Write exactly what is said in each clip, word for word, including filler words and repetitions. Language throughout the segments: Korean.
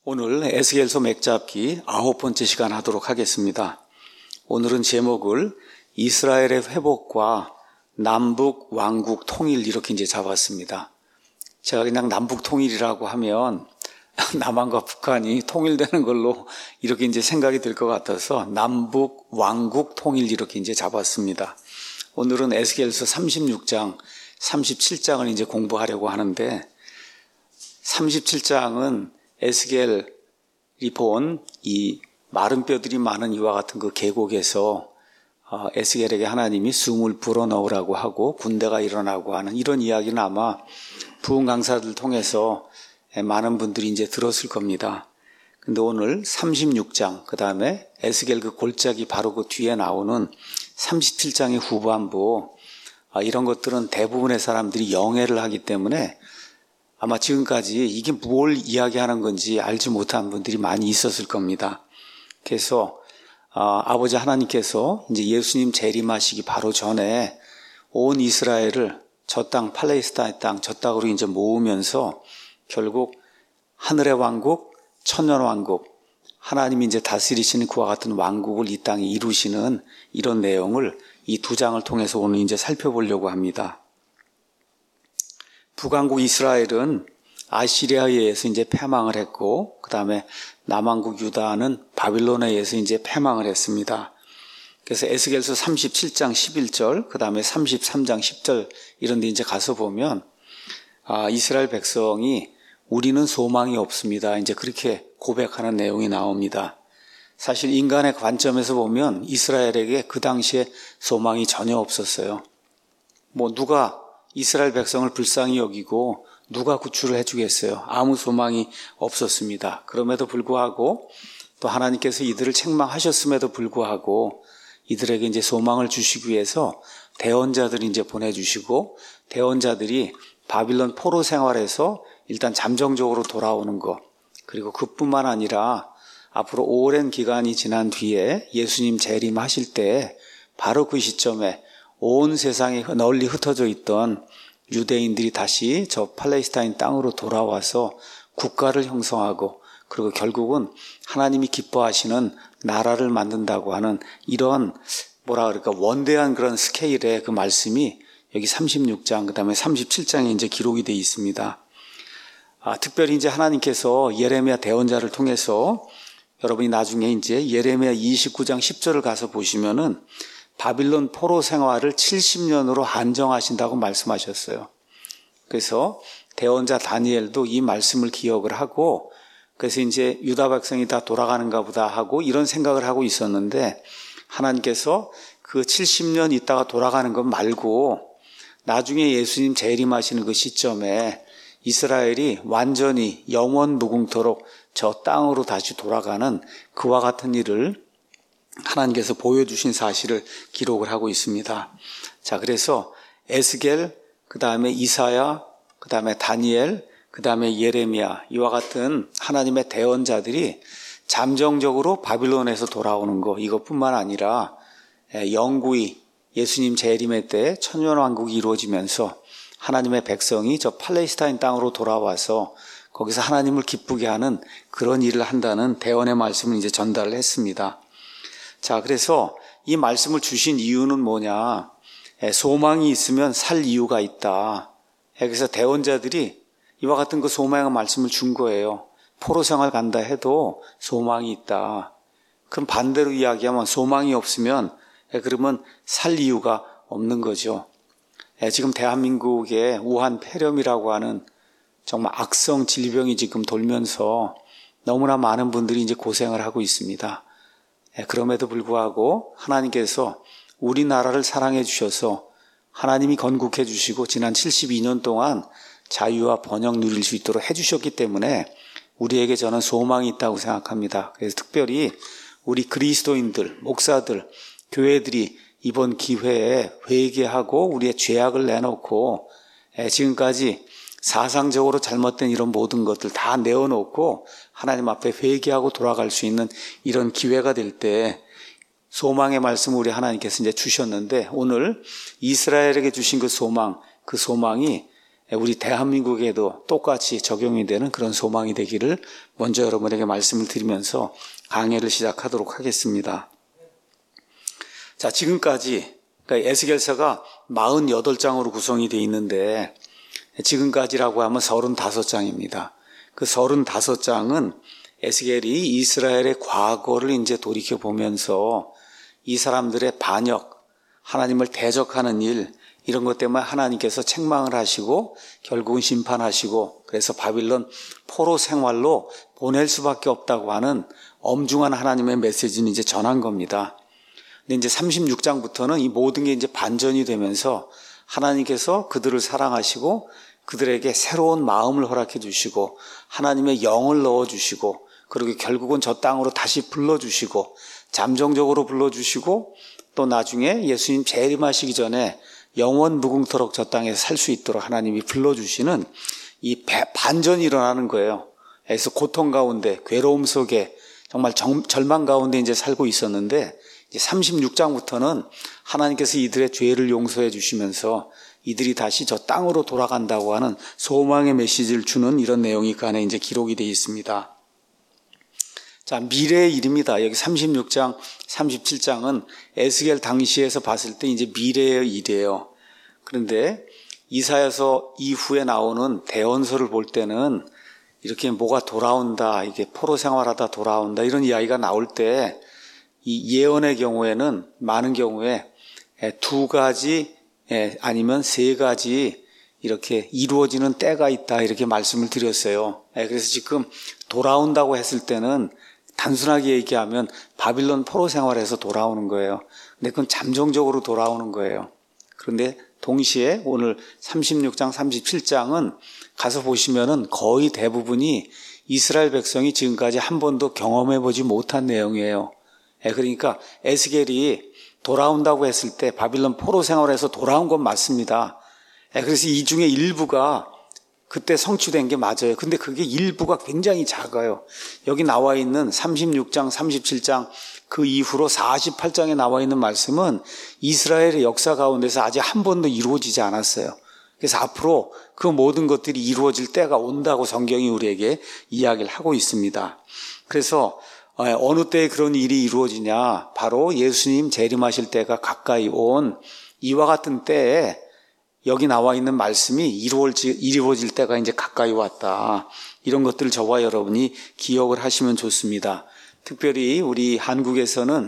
오늘 에스겔서 맥잡기 아홉 번째 시간 하도록 하겠습니다. 오늘은 제목을 이스라엘의 회복과 남북 왕국 통일 이렇게 이제 잡았습니다. 제가 그냥 남북 통일이라고 하면 남한과 북한이 통일되는 걸로 이렇게 이제 생각이 들 것 같아서 남북 왕국 통일 이렇게 이제 잡았습니다. 오늘은 에스겔서 삼십육 장, 삼십칠 장을 이제 공부하려고 하는데 삼십칠 장은 에스겔이 본 이 마른 뼈들이 많은 이와 같은 그 계곡에서 에스겔에게 하나님이 숨을 불어넣으라고 하고 군대가 일어나고 하는 이런 이야기는 아마 부흥 강사들 통해서 많은 분들이 이제 들었을 겁니다. 근데 오늘 삼십육 장, 그 다음에 에스겔 그 골짜기 바로 그 뒤에 나오는 삼십칠 장의 후반부, 이런 것들은 대부분의 사람들이 영해를 하기 때문에 아마 지금까지 이게 뭘 이야기하는 건지 알지 못한 분들이 많이 있었을 겁니다. 그래서 아, 아버지 하나님께서 이제 예수님 재림하시기 바로 전에 온 이스라엘을 저 땅 팔레스타인 땅 저 땅으로 이제 모으면서 결국 하늘의 왕국, 천년 왕국, 하나님이 이제 다스리시는 그와 같은 왕국을 이 땅에 이루시는 이런 내용을 이 두 장을 통해서 오늘 이제 살펴보려고 합니다. 북왕국 이스라엘은 아시리아에 의해서 이제 패망을 했고, 그 다음에 남왕국 유다는 바빌론에 의해서 이제 패망을 했습니다. 그래서 에스겔서 삼십칠 장 십일 절, 그 다음에 삼십삼 장 십 절 이런 데 이제 가서 보면, 아, 이스라엘 백성이 우리는 소망이 없습니다. 이제 그렇게 고백하는 내용이 나옵니다. 사실 인간의 관점에서 보면 이스라엘에게 그 당시에 소망이 전혀 없었어요. 뭐 누가 이스라엘 백성을 불쌍히 여기고 누가 구출을 해주겠어요? 아무 소망이 없었습니다. 그럼에도 불구하고 또 하나님께서 이들을 책망하셨음에도 불구하고 이들에게 이제 소망을 주시기 위해서 대언자들을 이제 보내주시고 대언자들이 바빌론 포로 생활에서 일단 잠정적으로 돌아오는 것, 그리고 그뿐만 아니라 앞으로 오랜 기간이 지난 뒤에 예수님 재림하실 때 바로 그 시점에 온 세상에 널리 흩어져 있던 유대인들이 다시 저 팔레스타인 땅으로 돌아와서 국가를 형성하고 그리고 결국은 하나님이 기뻐하시는 나라를 만든다고 하는 이런 뭐라 그럴까 원대한 그런 스케일의 그 말씀이 여기 삼십육 장 그다음에 삼십칠 장에 이제 기록이 되어 있습니다. 아, 특별히 이제 하나님께서 예레미야 대언자를 통해서 여러분이 나중에 이제 예레미야 이십구 장 십 절을 가서 보시면은 바빌론 포로 생활을 칠십 년으로 한정하신다고 말씀하셨어요. 그래서 대언자 다니엘도 이 말씀을 기억을 하고 그래서 이제 유다 백성이 다 돌아가는가 보다 하고 이런 생각을 하고 있었는데 하나님께서 그 칠십 년 있다가 돌아가는 것 말고 나중에 예수님 재림하시는 그 시점에 이스라엘이 완전히 영원 무궁토록 저 땅으로 다시 돌아가는 그와 같은 일을 하나님께서 보여주신 사실을 기록을 하고 있습니다. 자, 그래서 에스겔, 그 다음에 이사야, 그 다음에 다니엘, 그 다음에 예레미야 이와 같은 하나님의 대언자들이 잠정적으로 바빌론에서 돌아오는 거 이것뿐만 아니라 영구히 예수님 재림의 때 천년왕국이 이루어지면서 하나님의 백성이 저 팔레스타인 땅으로 돌아와서 거기서 하나님을 기쁘게 하는 그런 일을 한다는 대언의 말씀을 이제 전달을 했습니다. 자, 그래서 이 말씀을 주신 이유는 뭐냐? 소망이 있으면 살 이유가 있다. 그래서 대언자들이 이와 같은 그 소망의 말씀을 준 거예요. 포로 생활 간다 해도 소망이 있다. 그럼 반대로 이야기하면 소망이 없으면 그러면 살 이유가 없는 거죠. 지금 대한민국에 우한 폐렴이라고 하는 정말 악성 질병이 지금 돌면서 너무나 많은 분들이 이제 고생을 하고 있습니다. 그럼에도 불구하고 하나님께서 우리나라를 사랑해 주셔서 하나님이 건국해 주시고 지난 칠십이 년 동안 자유와 번영 누릴 수 있도록 해주셨기 때문에 우리에게 저는 소망이 있다고 생각합니다. 그래서 특별히 우리 그리스도인들, 목사들, 교회들이 이번 기회에 회개하고 우리의 죄악을 내놓고 지금까지 사상적으로 잘못된 이런 모든 것들 다 내어놓고 하나님 앞에 회개하고 돌아갈 수 있는 이런 기회가 될 때 소망의 말씀을 우리 하나님께서 이제 주셨는데 오늘 이스라엘에게 주신 그 소망, 그 소망이 우리 대한민국에도 똑같이 적용이 되는 그런 소망이 되기를 먼저 여러분에게 말씀을 드리면서 강해를 시작하도록 하겠습니다. 자, 지금까지 그러니까 에스겔서가 사십팔 장으로 구성이 되어 있는데 지금까지라고 하면 삼십오 장입니다. 그 삼십오 장은 에스겔이 이스라엘의 과거를 이제 돌이켜 보면서 이 사람들의 반역, 하나님을 대적하는 일, 이런 것 때문에 하나님께서 책망을 하시고 결국은 심판하시고 그래서 바빌론 포로 생활로 보낼 수밖에 없다고 하는 엄중한 하나님의 메시지는 이제 전한 겁니다. 근데 이제 삼십육 장부터는 이 모든 게 이제 반전이 되면서 하나님께서 그들을 사랑하시고 그들에게 새로운 마음을 허락해 주시고 하나님의 영을 넣어 주시고 그리고 결국은 저 땅으로 다시 불러주시고 잠정적으로 불러주시고 또 나중에 예수님 재림하시기 전에 영원 무궁토록 저 땅에서 살 수 있도록 하나님이 불러주시는 이 반전이 일어나는 거예요. 그래서 고통 가운데 괴로움 속에 정말 정, 절망 가운데 이제 살고 있었는데 이제 삼십육 장부터는 하나님께서 이들의 죄를 용서해 주시면서 이들이 다시 저 땅으로 돌아간다고 하는 소망의 메시지를 주는 이런 내용이 그 안에 이제 기록이 되어 있습니다. 자, 미래의 일입니다. 여기 삼십육 장, 삼십칠 장은 에스겔 당시에서 봤을 때 이제 미래의 일이에요. 그런데 이사야서 이후에 나오는 대언서를 볼 때는 이렇게 뭐가 돌아온다, 이게 포로 생활하다 돌아온다 이런 이야기가 나올 때 이 예언의 경우에는 많은 경우에 두 가지 아니면 세 가지 이렇게 이루어지는 때가 있다 이렇게 말씀을 드렸어요. 그래서 지금 돌아온다고 했을 때는 단순하게 얘기하면 바빌론 포로 생활에서 돌아오는 거예요. 근데 그건 잠정적으로 돌아오는 거예요. 그런데 동시에 오늘 삼십육 장, 삼십칠 장은 가서 보시면은 거의 대부분이 이스라엘 백성이 지금까지 한 번도 경험해 보지 못한 내용이에요. 그러니까 에스겔이 돌아온다고 했을 때 바빌론 포로 생활에서 돌아온 건 맞습니다. 그래서 이 중에 일부가 그때 성취된 게 맞아요. 근데 그게 일부가 굉장히 작아요. 여기 나와 있는 삼십육 장, 삼십칠 장 그 이후로 사십팔 장에 나와 있는 말씀은 이스라엘의 역사 가운데서 아직 한 번도 이루어지지 않았어요. 그래서 앞으로 그 모든 것들이 이루어질 때가 온다고 성경이 우리에게 이야기를 하고 있습니다. 그래서 어느 때에 그런 일이 이루어지냐? 바로 예수님 재림하실 때가 가까이 온 이와 같은 때에 여기 나와 있는 말씀이 이루어질, 이루어질 때가 이제 가까이 왔다. 이런 것들을 저와 여러분이 기억을 하시면 좋습니다. 특별히 우리 한국에서는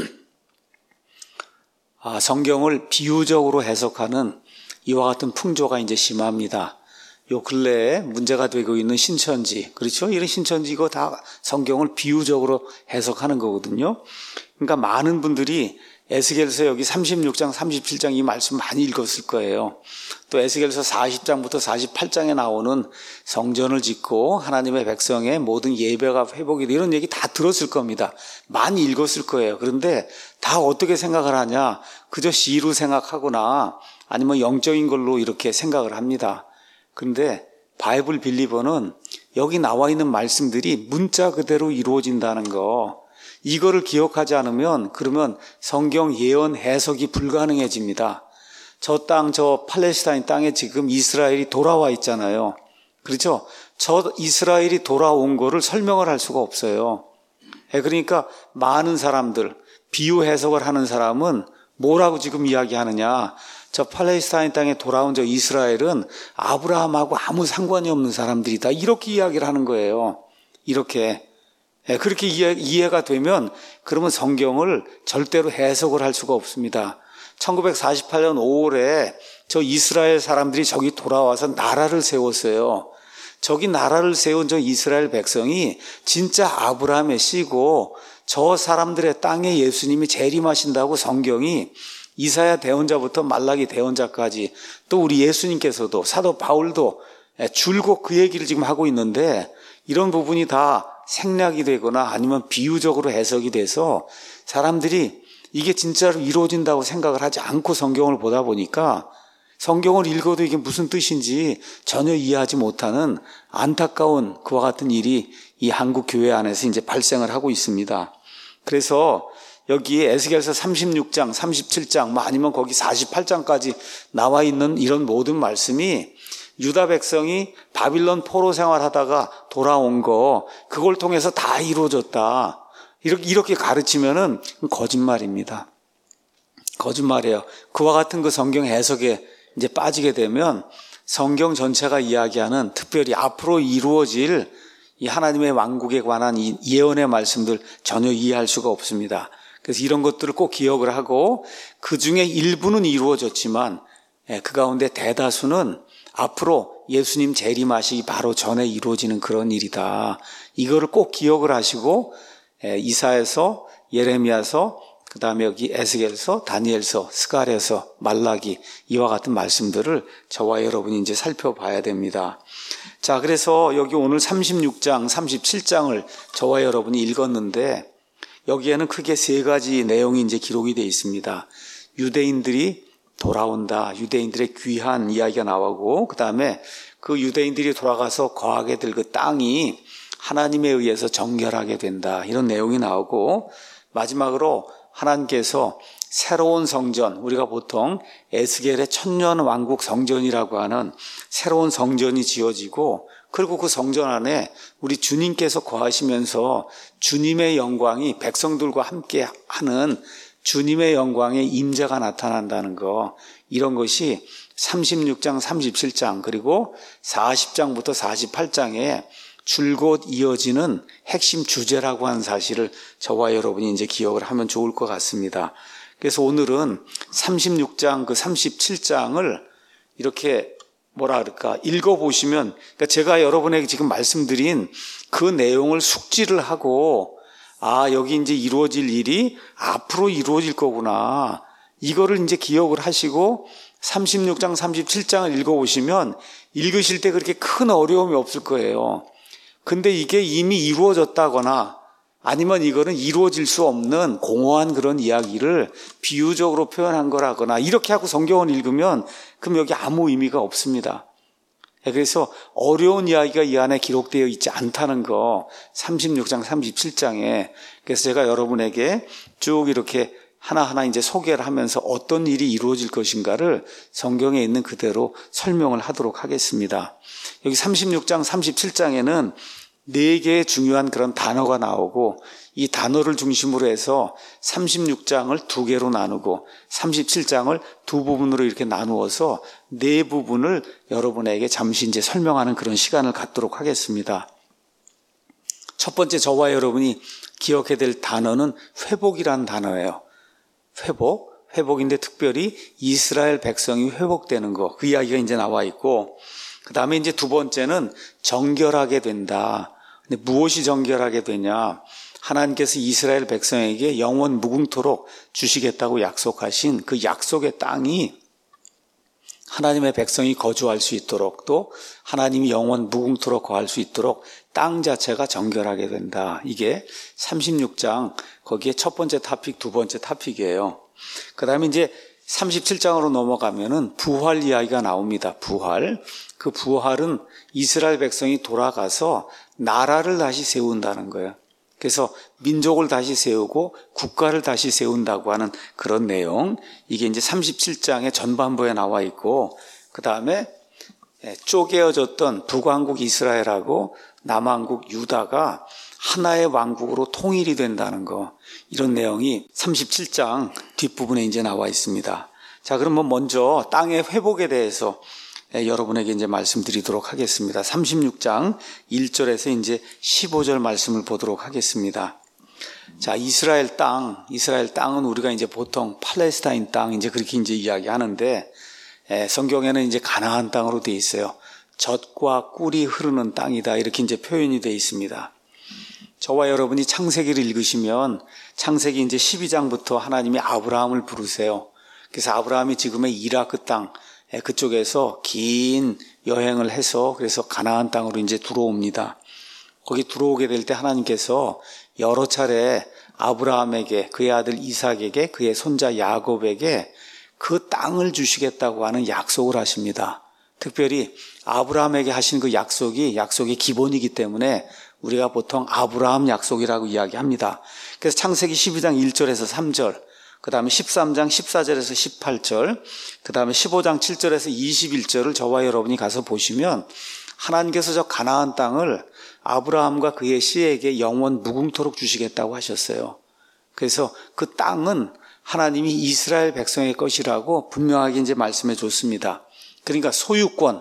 아, 성경을 비유적으로 해석하는 이와 같은 풍조가 이제 심합니다. 요 근래에 문제가 되고 있는 신천지, 그렇죠? 이런 신천지 이거 다 성경을 비유적으로 해석하는 거거든요. 그러니까 많은 분들이 에스겔서 여기 삼십육 장, 삼십칠 장 이 말씀 많이 읽었을 거예요. 또 에스겔서 사십 장부터 사십팔 장에 나오는 성전을 짓고 하나님의 백성의 모든 예배가 회복이 돼 이런 얘기 다 들었을 겁니다. 많이 읽었을 거예요. 그런데 다 어떻게 생각을 하냐? 그저 시로 생각하거나 아니면 영적인 걸로 이렇게 생각을 합니다. 그런데 바이블 빌리버는 여기 나와 있는 말씀들이 문자 그대로 이루어진다는 거, 이거를 기억하지 않으면 그러면 성경 예언 해석이 불가능해집니다. 저 땅, 저 팔레스타인 땅에 지금 이스라엘이 돌아와 있잖아요. 그렇죠? 저 이스라엘이 돌아온 거를 설명을 할 수가 없어요. 그러니까 많은 사람들, 비유 해석을 하는 사람은 뭐라고 지금 이야기하느냐? 저 팔레스타인 땅에 돌아온 저 이스라엘은 아브라함하고 아무 상관이 없는 사람들이다. 이렇게 이야기를 하는 거예요. 이렇게. 그렇게 이해, 이해가 되면 그러면 성경을 절대로 해석을 할 수가 없습니다. 천구백사십팔 년 오월에 저 이스라엘 사람들이 저기 돌아와서 나라를 세웠어요. 저기 나라를 세운 저 이스라엘 백성이 진짜 아브라함의 씨고 저 사람들의 땅에 예수님이 재림하신다고 성경이 이사야 대언자부터 말라기 대언자까지 또 우리 예수님께서도 사도 바울도 줄곧 그 얘기를 지금 하고 있는데 이런 부분이 다 생략이 되거나 아니면 비유적으로 해석이 돼서 사람들이 이게 진짜로 이루어진다고 생각을 하지 않고 성경을 보다 보니까 성경을 읽어도 이게 무슨 뜻인지 전혀 이해하지 못하는 안타까운 그와 같은 일이 이 한국 교회 안에서 이제 발생을 하고 있습니다. 그래서 여기 에스겔서 삼십육 장, 삼십칠 장, 뭐 아니면 거기 사십팔 장까지 나와 있는 이런 모든 말씀이 유다 백성이 바빌론 포로 생활하다가 돌아온 거 그걸 통해서 다 이루어졌다. 이렇게, 이렇게 가르치면은 거짓말입니다. 거짓말이에요. 그와 같은 그 성경 해석에 이제 빠지게 되면 성경 전체가 이야기하는 특별히 앞으로 이루어질 이 하나님의 왕국에 관한 이 예언의 말씀들 전혀 이해할 수가 없습니다. 그래서 이런 것들을 꼭 기억을 하고 그 중에 일부는 이루어졌지만 그 가운데 대다수는 앞으로 예수님 재림하시기 바로 전에 이루어지는 그런 일이다. 이거를 꼭 기억을 하시고 이사야서, 예레미야서, 그 다음에 여기 에스겔서, 다니엘서, 스가랴서, 말라기 이와 같은 말씀들을 저와 여러분이 이제 살펴봐야 됩니다. 자, 그래서 여기 오늘 삼십육 장, 삼십칠 장을 저와 여러분이 읽었는데 여기에는 크게 세 가지 내용이 이제 기록이 되어 있습니다. 유대인들이 돌아온다. 유대인들의 귀한 이야기가 나오고 그 다음에 그 유대인들이 돌아가서 거하게 될 그 땅이 하나님에 의해서 정결하게 된다. 이런 내용이 나오고 마지막으로 하나님께서 새로운 성전, 우리가 보통 에스겔의 천년 왕국 성전이라고 하는 새로운 성전이 지어지고 그리고 그 성전 안에 우리 주님께서 거하시면서 주님의 영광이 백성들과 함께 하는 주님의 영광의 임재가 나타난다는 거, 이런 것이 삼십육 장, 삼십칠 장 그리고 사십 장부터 사십팔 장에 줄곧 이어지는 핵심 주제라고 하는 사실을 저와 여러분이 이제 기억을 하면 좋을 것 같습니다. 그래서 오늘은 삼십육 장, 그 삼십칠 장을 이렇게 뭐라 그럴까 읽어보시면, 그러니까 제가 여러분에게 지금 말씀드린 그 내용을 숙지를 하고 아, 여기 이제 이루어질 일이 앞으로 이루어질 거구나. 이거를 이제 기억을 하시고 삼십육 장, 삼십칠 장을 읽어보시면 읽으실 때 그렇게 큰 어려움이 없을 거예요. 근데 이게 이미 이루어졌다거나 아니면 이거는 이루어질 수 없는 공허한 그런 이야기를 비유적으로 표현한 거라거나 이렇게 하고 성경을 읽으면 그럼 여기 아무 의미가 없습니다. 그래서 어려운 이야기가 이 안에 기록되어 있지 않다는 거 삼십육 장, 삼십칠 장에 그래서 제가 여러분에게 쭉 이렇게 하나하나 이제 소개를 하면서 어떤 일이 이루어질 것인가를 성경에 있는 그대로 설명을 하도록 하겠습니다. 여기 삼십육 장, 삼십칠 장에는 네 개의 중요한 그런 단어가 나오고 이 단어를 중심으로 해서 삼십육 장을 두 개로 나누고 삼십칠 장을 두 부분으로 이렇게 나누어서 네 부분을 여러분에게 잠시 이제 설명하는 그런 시간을 갖도록 하겠습니다. 첫 번째 저와 여러분이 기억해야 될 단어는 회복이라는 단어예요. 회복, 회복인데 특별히 이스라엘 백성이 회복되는 거, 그 이야기가 이제 나와 있고 그 다음에 이제 두 번째는 정결하게 된다. 근데 무엇이 정결하게 되냐? 하나님께서 이스라엘 백성에게 영원 무궁토록 주시겠다고 약속하신 그 약속의 땅이 하나님의 백성이 거주할 수 있도록 또 하나님이 영원 무궁토록 거할 수 있도록 땅 자체가 정결하게 된다. 이게 삼십육 장 거기에 첫 번째 토픽, 두 번째 토픽이에요. 그 다음에 이제 삼십칠 장으로 넘어가면은 부활 이야기가 나옵니다. 부활. 그 부활은 이스라엘 백성이 돌아가서 나라를 다시 세운다는 거예요. 그래서 민족을 다시 세우고 국가를 다시 세운다고 하는 그런 내용. 이게 이제 삼십칠 장의 전반부에 나와 있고 그 다음에 쪼개어졌던 북왕국 이스라엘하고 남왕국 유다가 하나의 왕국으로 통일이 된다는 거. 이런 내용이 삼십칠 장 뒷부분에 이제 나와 있습니다. 자, 그러면 먼저 땅의 회복에 대해서 여러분에게 이제 말씀드리도록 하겠습니다. 삼십육 장 일 절에서 이제 십오 절 말씀을 보도록 하겠습니다. 자, 이스라엘 땅, 이스라엘 땅은 우리가 이제 보통 팔레스타인 땅 이제 그렇게 이제 이야기하는데 성경에는 이제 가나안 땅으로 돼 있어요. 젖과 꿀이 흐르는 땅이다 이렇게 이제 표현이 돼 있습니다. 저와 여러분이 창세기를 읽으시면 창세기 이제 십이 장부터 하나님이 아브라함을 부르세요. 그래서 아브라함이 지금의 이라크 땅 그쪽에서 긴 여행을 해서 그래서 가나안 땅으로 이제 들어옵니다. 거기 들어오게 될 때 하나님께서 여러 차례 아브라함에게 그의 아들 이삭에게 그의 손자 야곱에게 그 땅을 주시겠다고 하는 약속을 하십니다. 특별히 아브라함에게 하신 그 약속이 약속의 기본이기 때문에 우리가 보통 아브라함 약속이라고 이야기합니다. 그래서 창세기 십이 장 일 절에서 삼 절 그 다음에 십삼 장 십사 절에서 십팔 절, 그 다음에 십오 장 칠 절에서 이십일 절을 저와 여러분이 가서 보시면 하나님께서 저 가나안 땅을 아브라함과 그의 씨에게 영원 무궁토록 주시겠다고 하셨어요. 그래서 그 땅은 하나님이 이스라엘 백성의 것이라고 분명하게 이제 말씀해 줬습니다. 그러니까 소유권,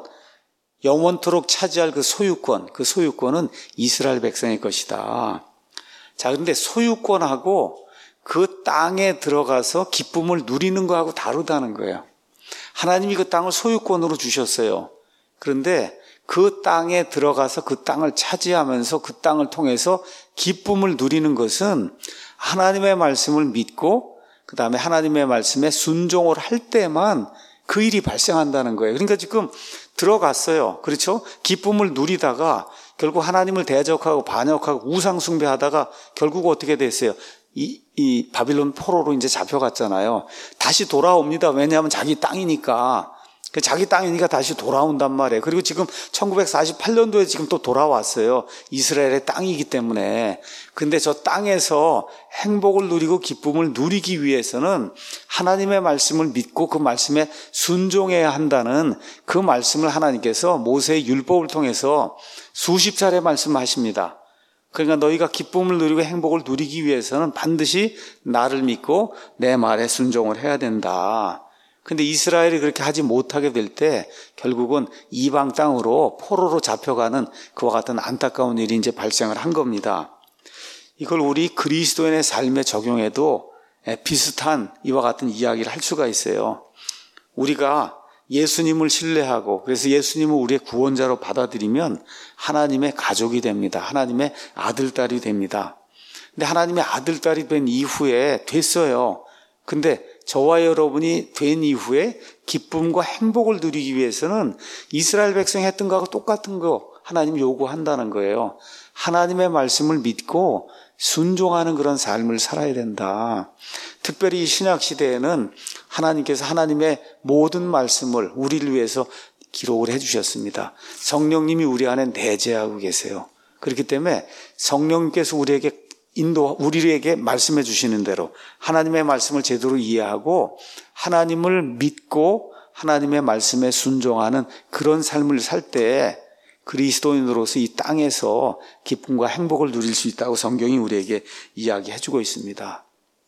영원토록 차지할 그 소유권, 그 소유권은 이스라엘 백성의 것이다. 자, 그런데 소유권하고 그 땅에 들어가서 기쁨을 누리는 거하고 다르다는 거예요. 하나님이 그 땅을 소유권으로 주셨어요. 그런데 그 땅에 들어가서 그 땅을 차지하면서 그 땅을 통해서 기쁨을 누리는 것은 하나님의 말씀을 믿고 그 다음에 하나님의 말씀에 순종을 할 때만 그 일이 발생한다는 거예요. 그러니까 지금 들어갔어요. 그렇죠? 기쁨을 누리다가 결국 하나님을 대적하고 반역하고 우상 숭배하다가 결국 어떻게 됐어요? 이, 이 바빌론 포로로 이제 잡혀갔잖아요. 다시 돌아옵니다. 왜냐하면 자기 땅이니까. 자기 땅이니까 다시 돌아온단 말이에요. 그리고 지금 천구백사십팔 년도에 지금 또 돌아왔어요. 이스라엘의 땅이기 때문에. 근데 저 땅에서 행복을 누리고 기쁨을 누리기 위해서는 하나님의 말씀을 믿고 그 말씀에 순종해야 한다는 그 말씀을 하나님께서 모세의 율법을 통해서 수십 차례 말씀하십니다. 그러니까 너희가 기쁨을 누리고 행복을 누리기 위해서는 반드시 나를 믿고 내 말에 순종을 해야 된다. 근데 이스라엘이 그렇게 하지 못하게 될 때 결국은 이방 땅으로 포로로 잡혀가는 그와 같은 안타까운 일이 이제 발생을 한 겁니다. 이걸 우리 그리스도인의 삶에 적용해도 비슷한 이와 같은 이야기를 할 수가 있어요. 우리가 예수님을 신뢰하고 그래서 예수님을 우리의 구원자로 받아들이면 하나님의 가족이 됩니다. 하나님의 아들, 딸이 됩니다. 근데 하나님의 아들, 딸이 된 이후에 됐어요. 근데 저와 여러분이 된 이후에 기쁨과 행복을 누리기 위해서는 이스라엘 백성이 했던 거하고 똑같은 거 하나님이 요구한다는 거예요. 하나님의 말씀을 믿고 순종하는 그런 삶을 살아야 된다. 특별히 이 신약 시대에는 하나님께서 하나님의 모든 말씀을 우리를 위해서 기록을 해 주셨습니다. 성령님이 우리 안에 내재하고 계세요. 그렇기 때문에 성령님께서 우리에게 인도, 우리에게 말씀해 주시는 대로 하나님의 말씀을 제대로 이해하고 하나님을 믿고 하나님의 말씀에 순종하는 그런 삶을 살 때 그리스도인으로서 이 땅에서 기쁨과 행복을 누릴 수 있다고 성경이 우리에게 이야기해 주고 있습니다.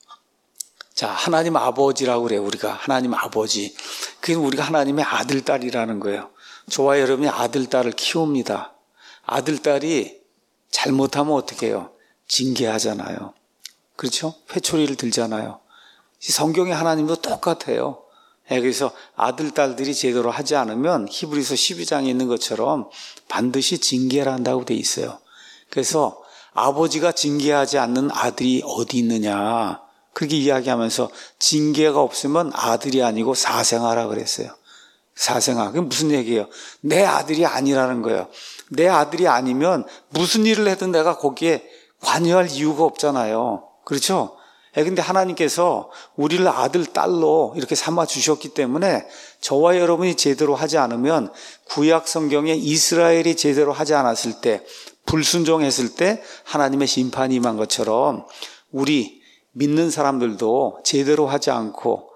자, 하나님 아버지라고 그래요. 우리가 하나님 아버지. 그게 우리가 하나님의 아들, 딸이라는 거예요. 저와 여러분이 아들, 딸을 키웁니다. 아들, 딸이 잘못하면 어떻게 해요? 징계하잖아요. 그렇죠? 회초리를 들잖아요. 성경의 하나님도 똑같아요. 그래서 아들, 딸들이 제대로 하지 않으면 히브리서 십이 장에 있는 것처럼 반드시 징계를 한다고 돼 있어요. 그래서 아버지가 징계하지 않는 아들이 어디 있느냐 그렇게 이야기하면서 징계가 없으면 아들이 아니고 사생아라 그랬어요. 사생아. 그게 무슨 얘기예요? 내 아들이 아니라는 거예요. 내 아들이 아니면 무슨 일을 해도 내가 거기에 관여할 이유가 없잖아요. 그렇죠? 그런데 하나님께서 우리를 아들, 딸로 이렇게 삼아 주셨기 때문에 저와 여러분이 제대로 하지 않으면 구약 성경에 이스라엘이 제대로 하지 않았을 때, 불순종했을 때 하나님의 심판이 임한 것처럼 우리 믿는 사람들도 제대로 하지 않고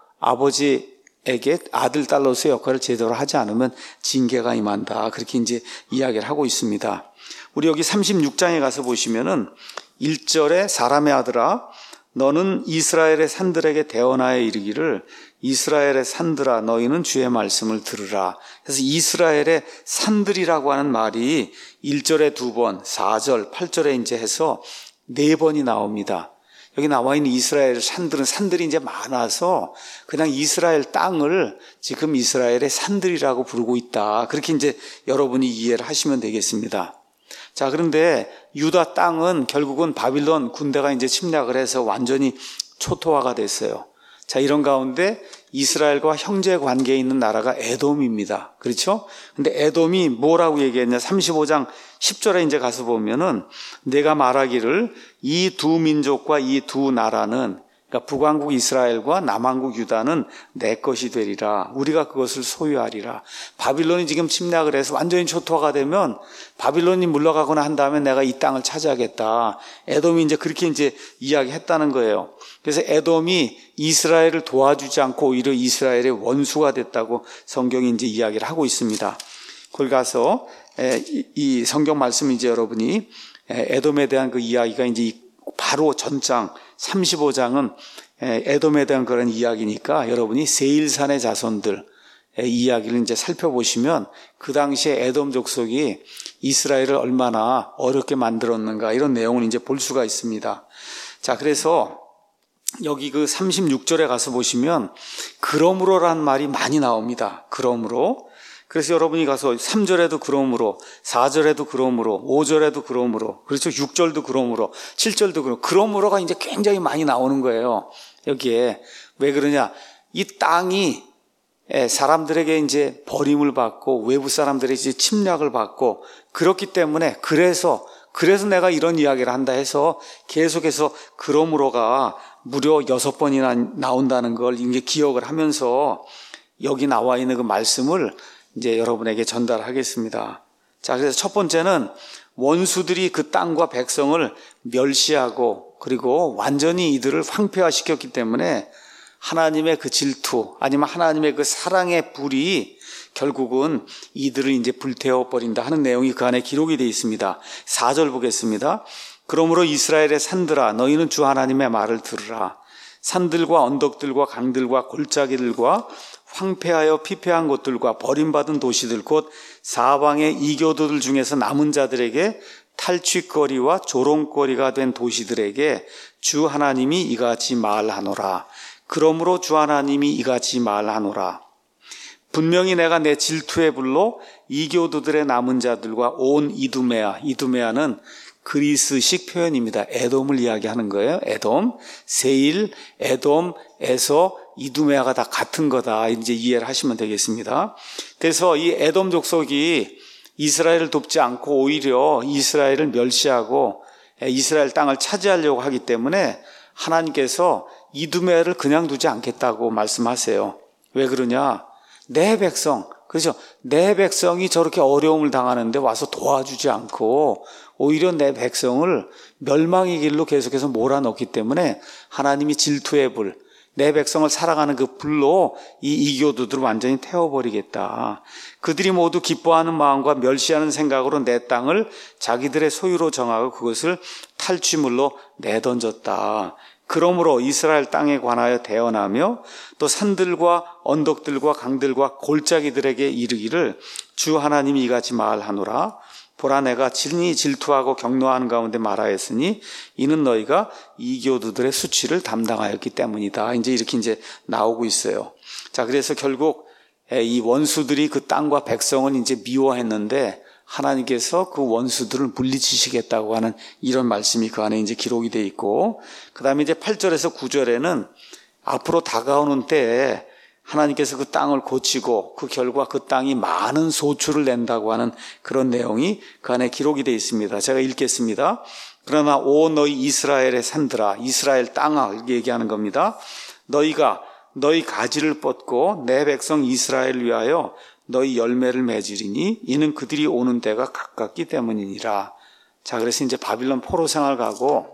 아버지에게 아들, 딸로서의 역할을 제대로 하지 않으면 징계가 임한다. 그렇게 이제 이야기를 하고 있습니다. 우리 여기 삼십육 장에 가서 보시면은 일 절에 사람의 아들아 너는 이스라엘의 산들에게 대언하여 이르기를 이스라엘의 산들아 너희는 주의 말씀을 들으라. 그래서 이스라엘의 산들이라고 하는 말이 일 절에 두 번, 사 절, 팔 절에 이제 해서 네 번이 나옵니다. 여기 나와 있는 이스라엘 산들은 산들이 이제 많아서 그냥 이스라엘 땅을 지금 이스라엘의 산들이라고 부르고 있다. 그렇게 이제 여러분이 이해를 하시면 되겠습니다. 자, 그런데 유다 땅은 결국은 바빌론 군대가 이제 침략을 해서 완전히 초토화가 됐어요. 자, 이런 가운데 이스라엘과 형제 관계에 있는 나라가 에돔입니다. 그렇죠? 근데 에돔이 뭐라고 얘기했냐? 삼십오 장 십 절에 이제 가서 보면은 내가 말하기를 이 두 민족과 이 두 나라는 그러니까 북왕국 이스라엘과 남왕국 유다는 내 것이 되리라. 우리가 그것을 소유하리라. 바빌론이 지금 침략을 해서 완전히 초토화가 되면 바빌론이 물러가거나 한 다음에 내가 이 땅을 차지하겠다. 에돔이 이제 그렇게 이제 이야기했다는 거예요. 그래서 에돔이 이스라엘을 도와주지 않고 오히려 이스라엘의 원수가 됐다고 성경이 이제 이야기를 하고 있습니다. 거기 가서 이 성경 말씀 이제 여러분이 에돔에 대한 그 이야기가 이제 바로 전장 삼십오 장은 에돔에 대한 그런 이야기니까 여러분이 세일산의 자손들의 이야기를 이제 살펴보시면 그 당시에 에돔 족속이 이스라엘을 얼마나 어렵게 만들었는가 이런 내용을 이제 볼 수가 있습니다. 자, 그래서 여기 그 삼십육 절에 가서 보시면 그러므로란 말이 많이 나옵니다. 그러므로. 그래서 여러분이 가서 삼 절에도 그러므로, 사 절에도 그러므로, 오 절에도 그러므로, 그렇죠. 육 절도 그러므로, 칠 절도 그러므로, 그러므로가 이제 굉장히 많이 나오는 거예요. 여기에. 왜 그러냐. 이 땅이 사람들에게 이제 버림을 받고 외부 사람들의 이제 침략을 받고 그렇기 때문에 그래서, 그래서 내가 이런 이야기를 한다 해서 계속해서 그러므로가 무려 여섯 번이나 나온다는 걸 이제 기억을 하면서 여기 나와 있는 그 말씀을 이제 여러분에게 전달하겠습니다. 자, 그래서 첫 번째는 원수들이 그 땅과 백성을 멸시하고 그리고 완전히 이들을 황폐화시켰기 때문에 하나님의 그 질투 아니면 하나님의 그 사랑의 불이 결국은 이들을 이제 불태워버린다 하는 내용이 그 안에 기록이 되어 있습니다. 사 절 보겠습니다. 그러므로 이스라엘의 산들아 너희는 주 하나님의 말을 들으라. 산들과 언덕들과 강들과 골짜기들과 황폐하여 피폐한 곳들과 버림받은 도시들 곧 사방의 이교도들 중에서 남은 자들에게 탈취거리와 조롱거리가 된 도시들에게 주 하나님이 이같이 말하노라. 그러므로 주 하나님이 이같이 말하노라. 분명히 내가 내 질투의 불로 이교도들의 남은 자들과 온 이두메아, 이두메아는 그리스식 표현입니다. 에돔을 이야기하는 거예요. 에돔, 세일, 에돔, 에서, 이두메아가 다 같은 거다. 이제 이해를 하시면 되겠습니다. 그래서 이 에돔 족속이 이스라엘을 돕지 않고 오히려 이스라엘을 멸시하고 이스라엘 땅을 차지하려고 하기 때문에 하나님께서 이두메아를 그냥 두지 않겠다고 말씀하세요. 왜 그러냐? 내 백성, 그렇죠? 내 백성이 저렇게 어려움을 당하는데 와서 도와주지 않고 오히려 내 백성을 멸망의 길로 계속해서 몰아넣기 때문에 하나님이 질투의 불, 내 백성을 살아가는 그 불로 이 이교도들을 완전히 태워버리겠다. 그들이 모두 기뻐하는 마음과 멸시하는 생각으로 내 땅을 자기들의 소유로 정하고 그것을 탈취물로 내던졌다. 그러므로 이스라엘 땅에 관하여 대언하며 또 산들과 언덕들과 강들과 골짜기들에게 이르기를 주 하나님이 이같이 말하노라. 보라 내가 진히 질투하고 경노하는 가운데 말하였으니 이는 너희가 이교도들의 수치를 담당하였기 때문이다. 이제 이렇게 이제 나오고 있어요. 자, 그래서 결국 이 원수들이 그 땅과 백성은 이제 미워했는데 하나님께서 그 원수들을 물리치시겠다고 하는 이런 말씀이 그 안에 이제 기록이 되어 있고, 그 다음에 이제 팔 절에서 구 절에는 앞으로 다가오는 때에 하나님께서 그 땅을 고치고 그 결과 그 땅이 많은 소출을 낸다고 하는 그런 내용이 그 안에 기록이 되어 있습니다. 제가 읽겠습니다. 그러나 오 너희 이스라엘의 산들아, 이스라엘 땅아, 이렇게 얘기하는 겁니다. 너희가 너희 가지를 뻗고 내 백성 이스라엘을 위하여 너희 열매를 맺으리니 이는 그들이 오는 때가 가깝기 때문이니라. 자, 그래서 이제 바빌론 포로 생활 가고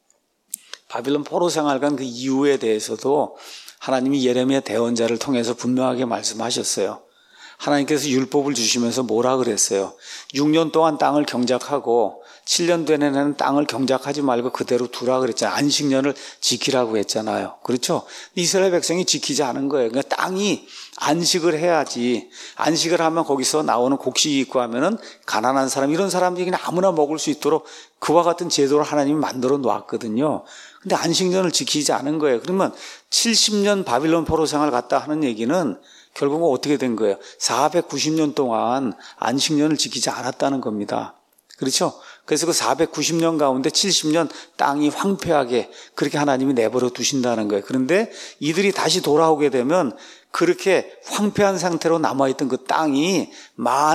바빌론 포로 생활 간 그 이유에 대해서도 하나님이 예레미야 대언자를 통해서 분명하게 말씀하셨어요. 하나님께서 율법을 주시면서 뭐라 그랬어요? 육 년 동안 땅을 경작하고 칠 년 되는 땅을 경작하지 말고 그대로 두라 그랬잖아요. 안식년을 지키라고 했잖아요. 그렇죠? 이스라엘 백성이 지키지 않은 거예요. 그러니까 땅이 안식을 해야지. 안식을 하면 거기서 나오는 곡식이 있고 하면은 가난한 사람, 이런 사람들이 그냥 아무나 먹을 수 있도록 그와 같은 제도를 하나님이 만들어 놓았거든요. 근데 안식년을 지키지 않은 거예요. 그러면 칠십 년 바빌론 포로 생활 갔다 하는 얘기는 결국은 어떻게 된 거예요? 사백구십 년 동안 안식년을 지키지 않았다는 겁니다. 그렇죠? 그래서 그 사백구십 년 가운데 칠십 년 땅이 황폐하게 그렇게 하나님이 내버려 두신다는 거예요. 그런데 이들이 다시 돌아오게 되면 그렇게 황폐한 상태로 남아있던 그 땅이 많은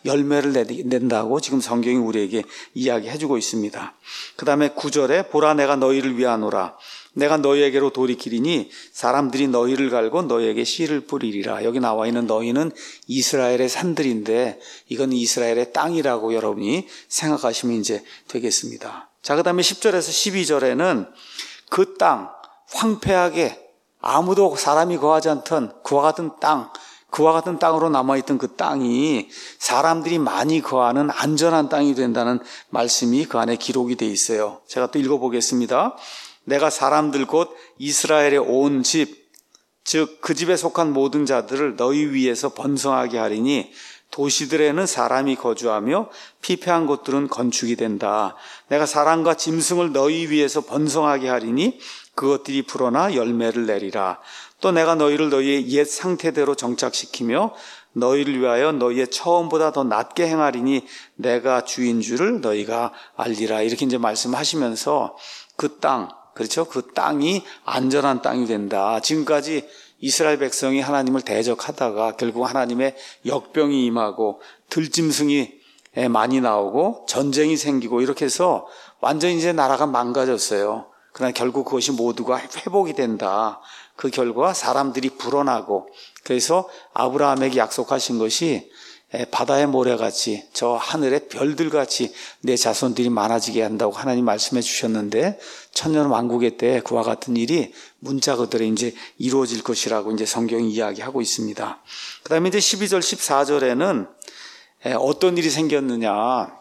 열매를 낸다고 지금 성경이 우리에게 이야기해주고 있습니다. 그 다음에 구 절에 보라 내가 너희를 위하노라. 내가 너희에게로 돌이키리니 사람들이 너희를 갈고 너희에게 씨를 뿌리리라. 여기 나와 있는 너희는 이스라엘의 산들인데 이건 이스라엘의 땅이라고 여러분이 생각하시면 이제 되겠습니다. 자, 그 다음에 십 절에서 십이 절에는 그 땅, 황폐하게 아무도 사람이 거하지 않던 그와 같은 땅, 그와 같은 땅으로 남아있던 그 땅이 사람들이 많이 거하는 안전한 땅이 된다는 말씀이 그 안에 기록이 돼 있어요. 제가 또 읽어보겠습니다. 내가 사람들 곧 이스라엘의 온 집, 즉 그 집에 속한 모든 자들을 너희 위에서 번성하게 하리니 도시들에는 사람이 거주하며 피폐한 곳들은 건축이 된다. 내가 사람과 짐승을 너희 위에서 번성하게 하리니 그것들이 불어나 열매를 내리라. 또 내가 너희를 너희의 옛 상태대로 정착시키며 너희를 위하여 너희의 처음보다 더 낮게 행하리니 내가 주인 줄을 너희가 알리라. 이렇게 이제 말씀하시면서 그 땅, 그렇죠? 그 땅이 안전한 땅이 된다. 지금까지 이스라엘 백성이 하나님을 대적하다가 결국 하나님의 역병이 임하고 들짐승이 많이 나오고 전쟁이 생기고 이렇게 해서 완전히 이제 나라가 망가졌어요. 그러나 결국 그것이 모두가 회복이 된다. 그 결과 사람들이 불어나고 그래서 아브라함에게 약속하신 것이 바다의 모래같이 저 하늘의 별들같이 내 자손들이 많아지게 한다고 하나님 말씀해 주셨는데 천년 왕국의 때 그와 같은 일이 문자 그대로 이제 이루어질 것이라고 이제 성경이 이야기하고 있습니다. 그 다음에 이제 십이 절 십사 절에는 어떤 일이 생겼느냐.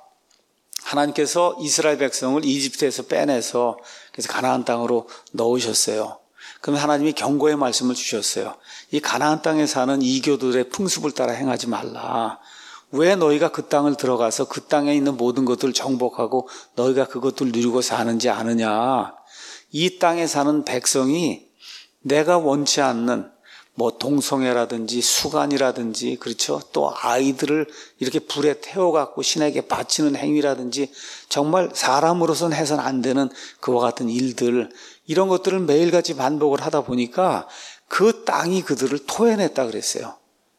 하나님께서 이스라엘 백성을 이집트에서 빼내서 그래서 가나안 땅으로 넣으셨어요. 그러면 하나님이 경고의 말씀을 주셨어요. 이 가나안 땅에 사는 이교도들의 풍습을 따라 행하지 말라. 왜 너희가 그 땅을 들어가서 그 땅에 있는 모든 것들을 정복하고 너희가 그것들을 누리고 사는지 아느냐. 이 땅에 사는 백성이 내가 원치 않는 뭐 동성애라든지 수간이라든지 그렇죠. 또 아이들을 이렇게 불에 태워갖고 신에게 바치는 행위라든지 정말 사람으로서는 해서는 안 되는 그와 같은 일들 이런 것들을 매일같이 반복을 하다 보니까 그 땅이 그들을 토해냈다 그랬어요.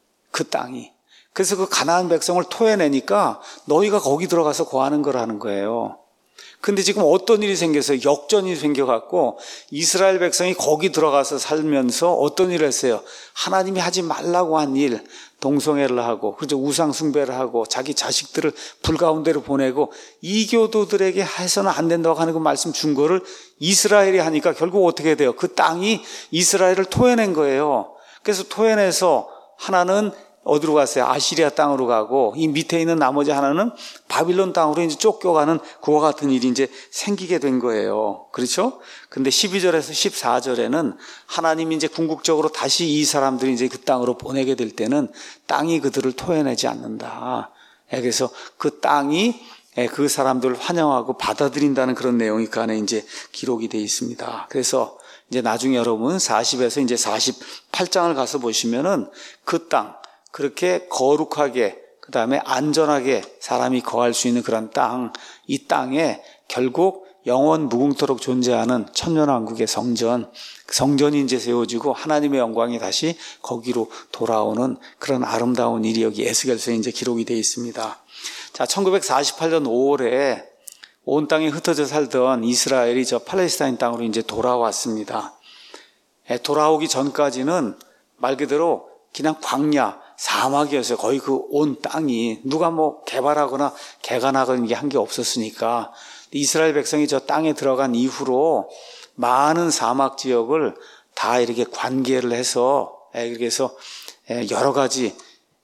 그 땅이. 그래서 그 가나안 백성을 토해내니까 너희가 거기 들어가서 거하는 거라는 거예요. 근데 지금 어떤 일이 생겨서 역전이 생겨갖고 이스라엘 백성이 거기 들어가서 살면서 어떤 일을 했어요? 하나님이 하지 말라고 한 일, 동성애를 하고, 그렇죠? 우상 숭배를 하고, 자기 자식들을 불 가운데로 보내고, 이교도들에게 해서는 안 된다고 하는 그 말씀 준 거를 이스라엘이 하니까 결국 어떻게 돼요? 그 땅이 이스라엘을 토해낸 거예요. 그래서 토해내서 하나는 어디로 갔어요? 아시리아 땅으로 가고 이 밑에 있는 나머지 하나는 바빌론 땅으로 이제 쫓겨가는 그와 같은 일이 이제 생기게 된 거예요. 그렇죠? 근데 십이 절에서 십사 절에는 하나님이 이제 궁극적으로 다시 이 사람들이 이제 그 땅으로 보내게 될 때는 땅이 그들을 토해내지 않는다. 그래서 그 땅이 그 사람들을 환영하고 받아들인다는 그런 내용이 그 안에 이제 기록이 되어 있습니다. 그래서 이제 나중에 여러분 사십에서 이제 사십팔 장을 가서 보시면은 그 땅, 그렇게 거룩하게 그 다음에 안전하게 사람이 거할 수 있는 그런 땅, 이 땅에 결국 영원 무궁토록 존재하는 천년왕국의 성전, 성전이 이제 세워지고 하나님의 영광이 다시 거기로 돌아오는 그런 아름다운 일이 여기 에스겔서에 이제 기록이 되어 있습니다. 자, 천구백사십팔 년 오월에 온 땅에 흩어져 살던 이스라엘이 저 팔레스타인 땅으로 이제 돌아왔습니다. 돌아오기 전까지는 말 그대로 그냥 광야, 사막이었어요. 거의 그 온 땅이 누가 뭐 개발하거나 개간하거나 이게 한 게 없었으니까 이스라엘 백성이 저 땅에 들어간 이후로 많은 사막 지역을 다 이렇게 관계를 해서 이렇게 해서 여러 가지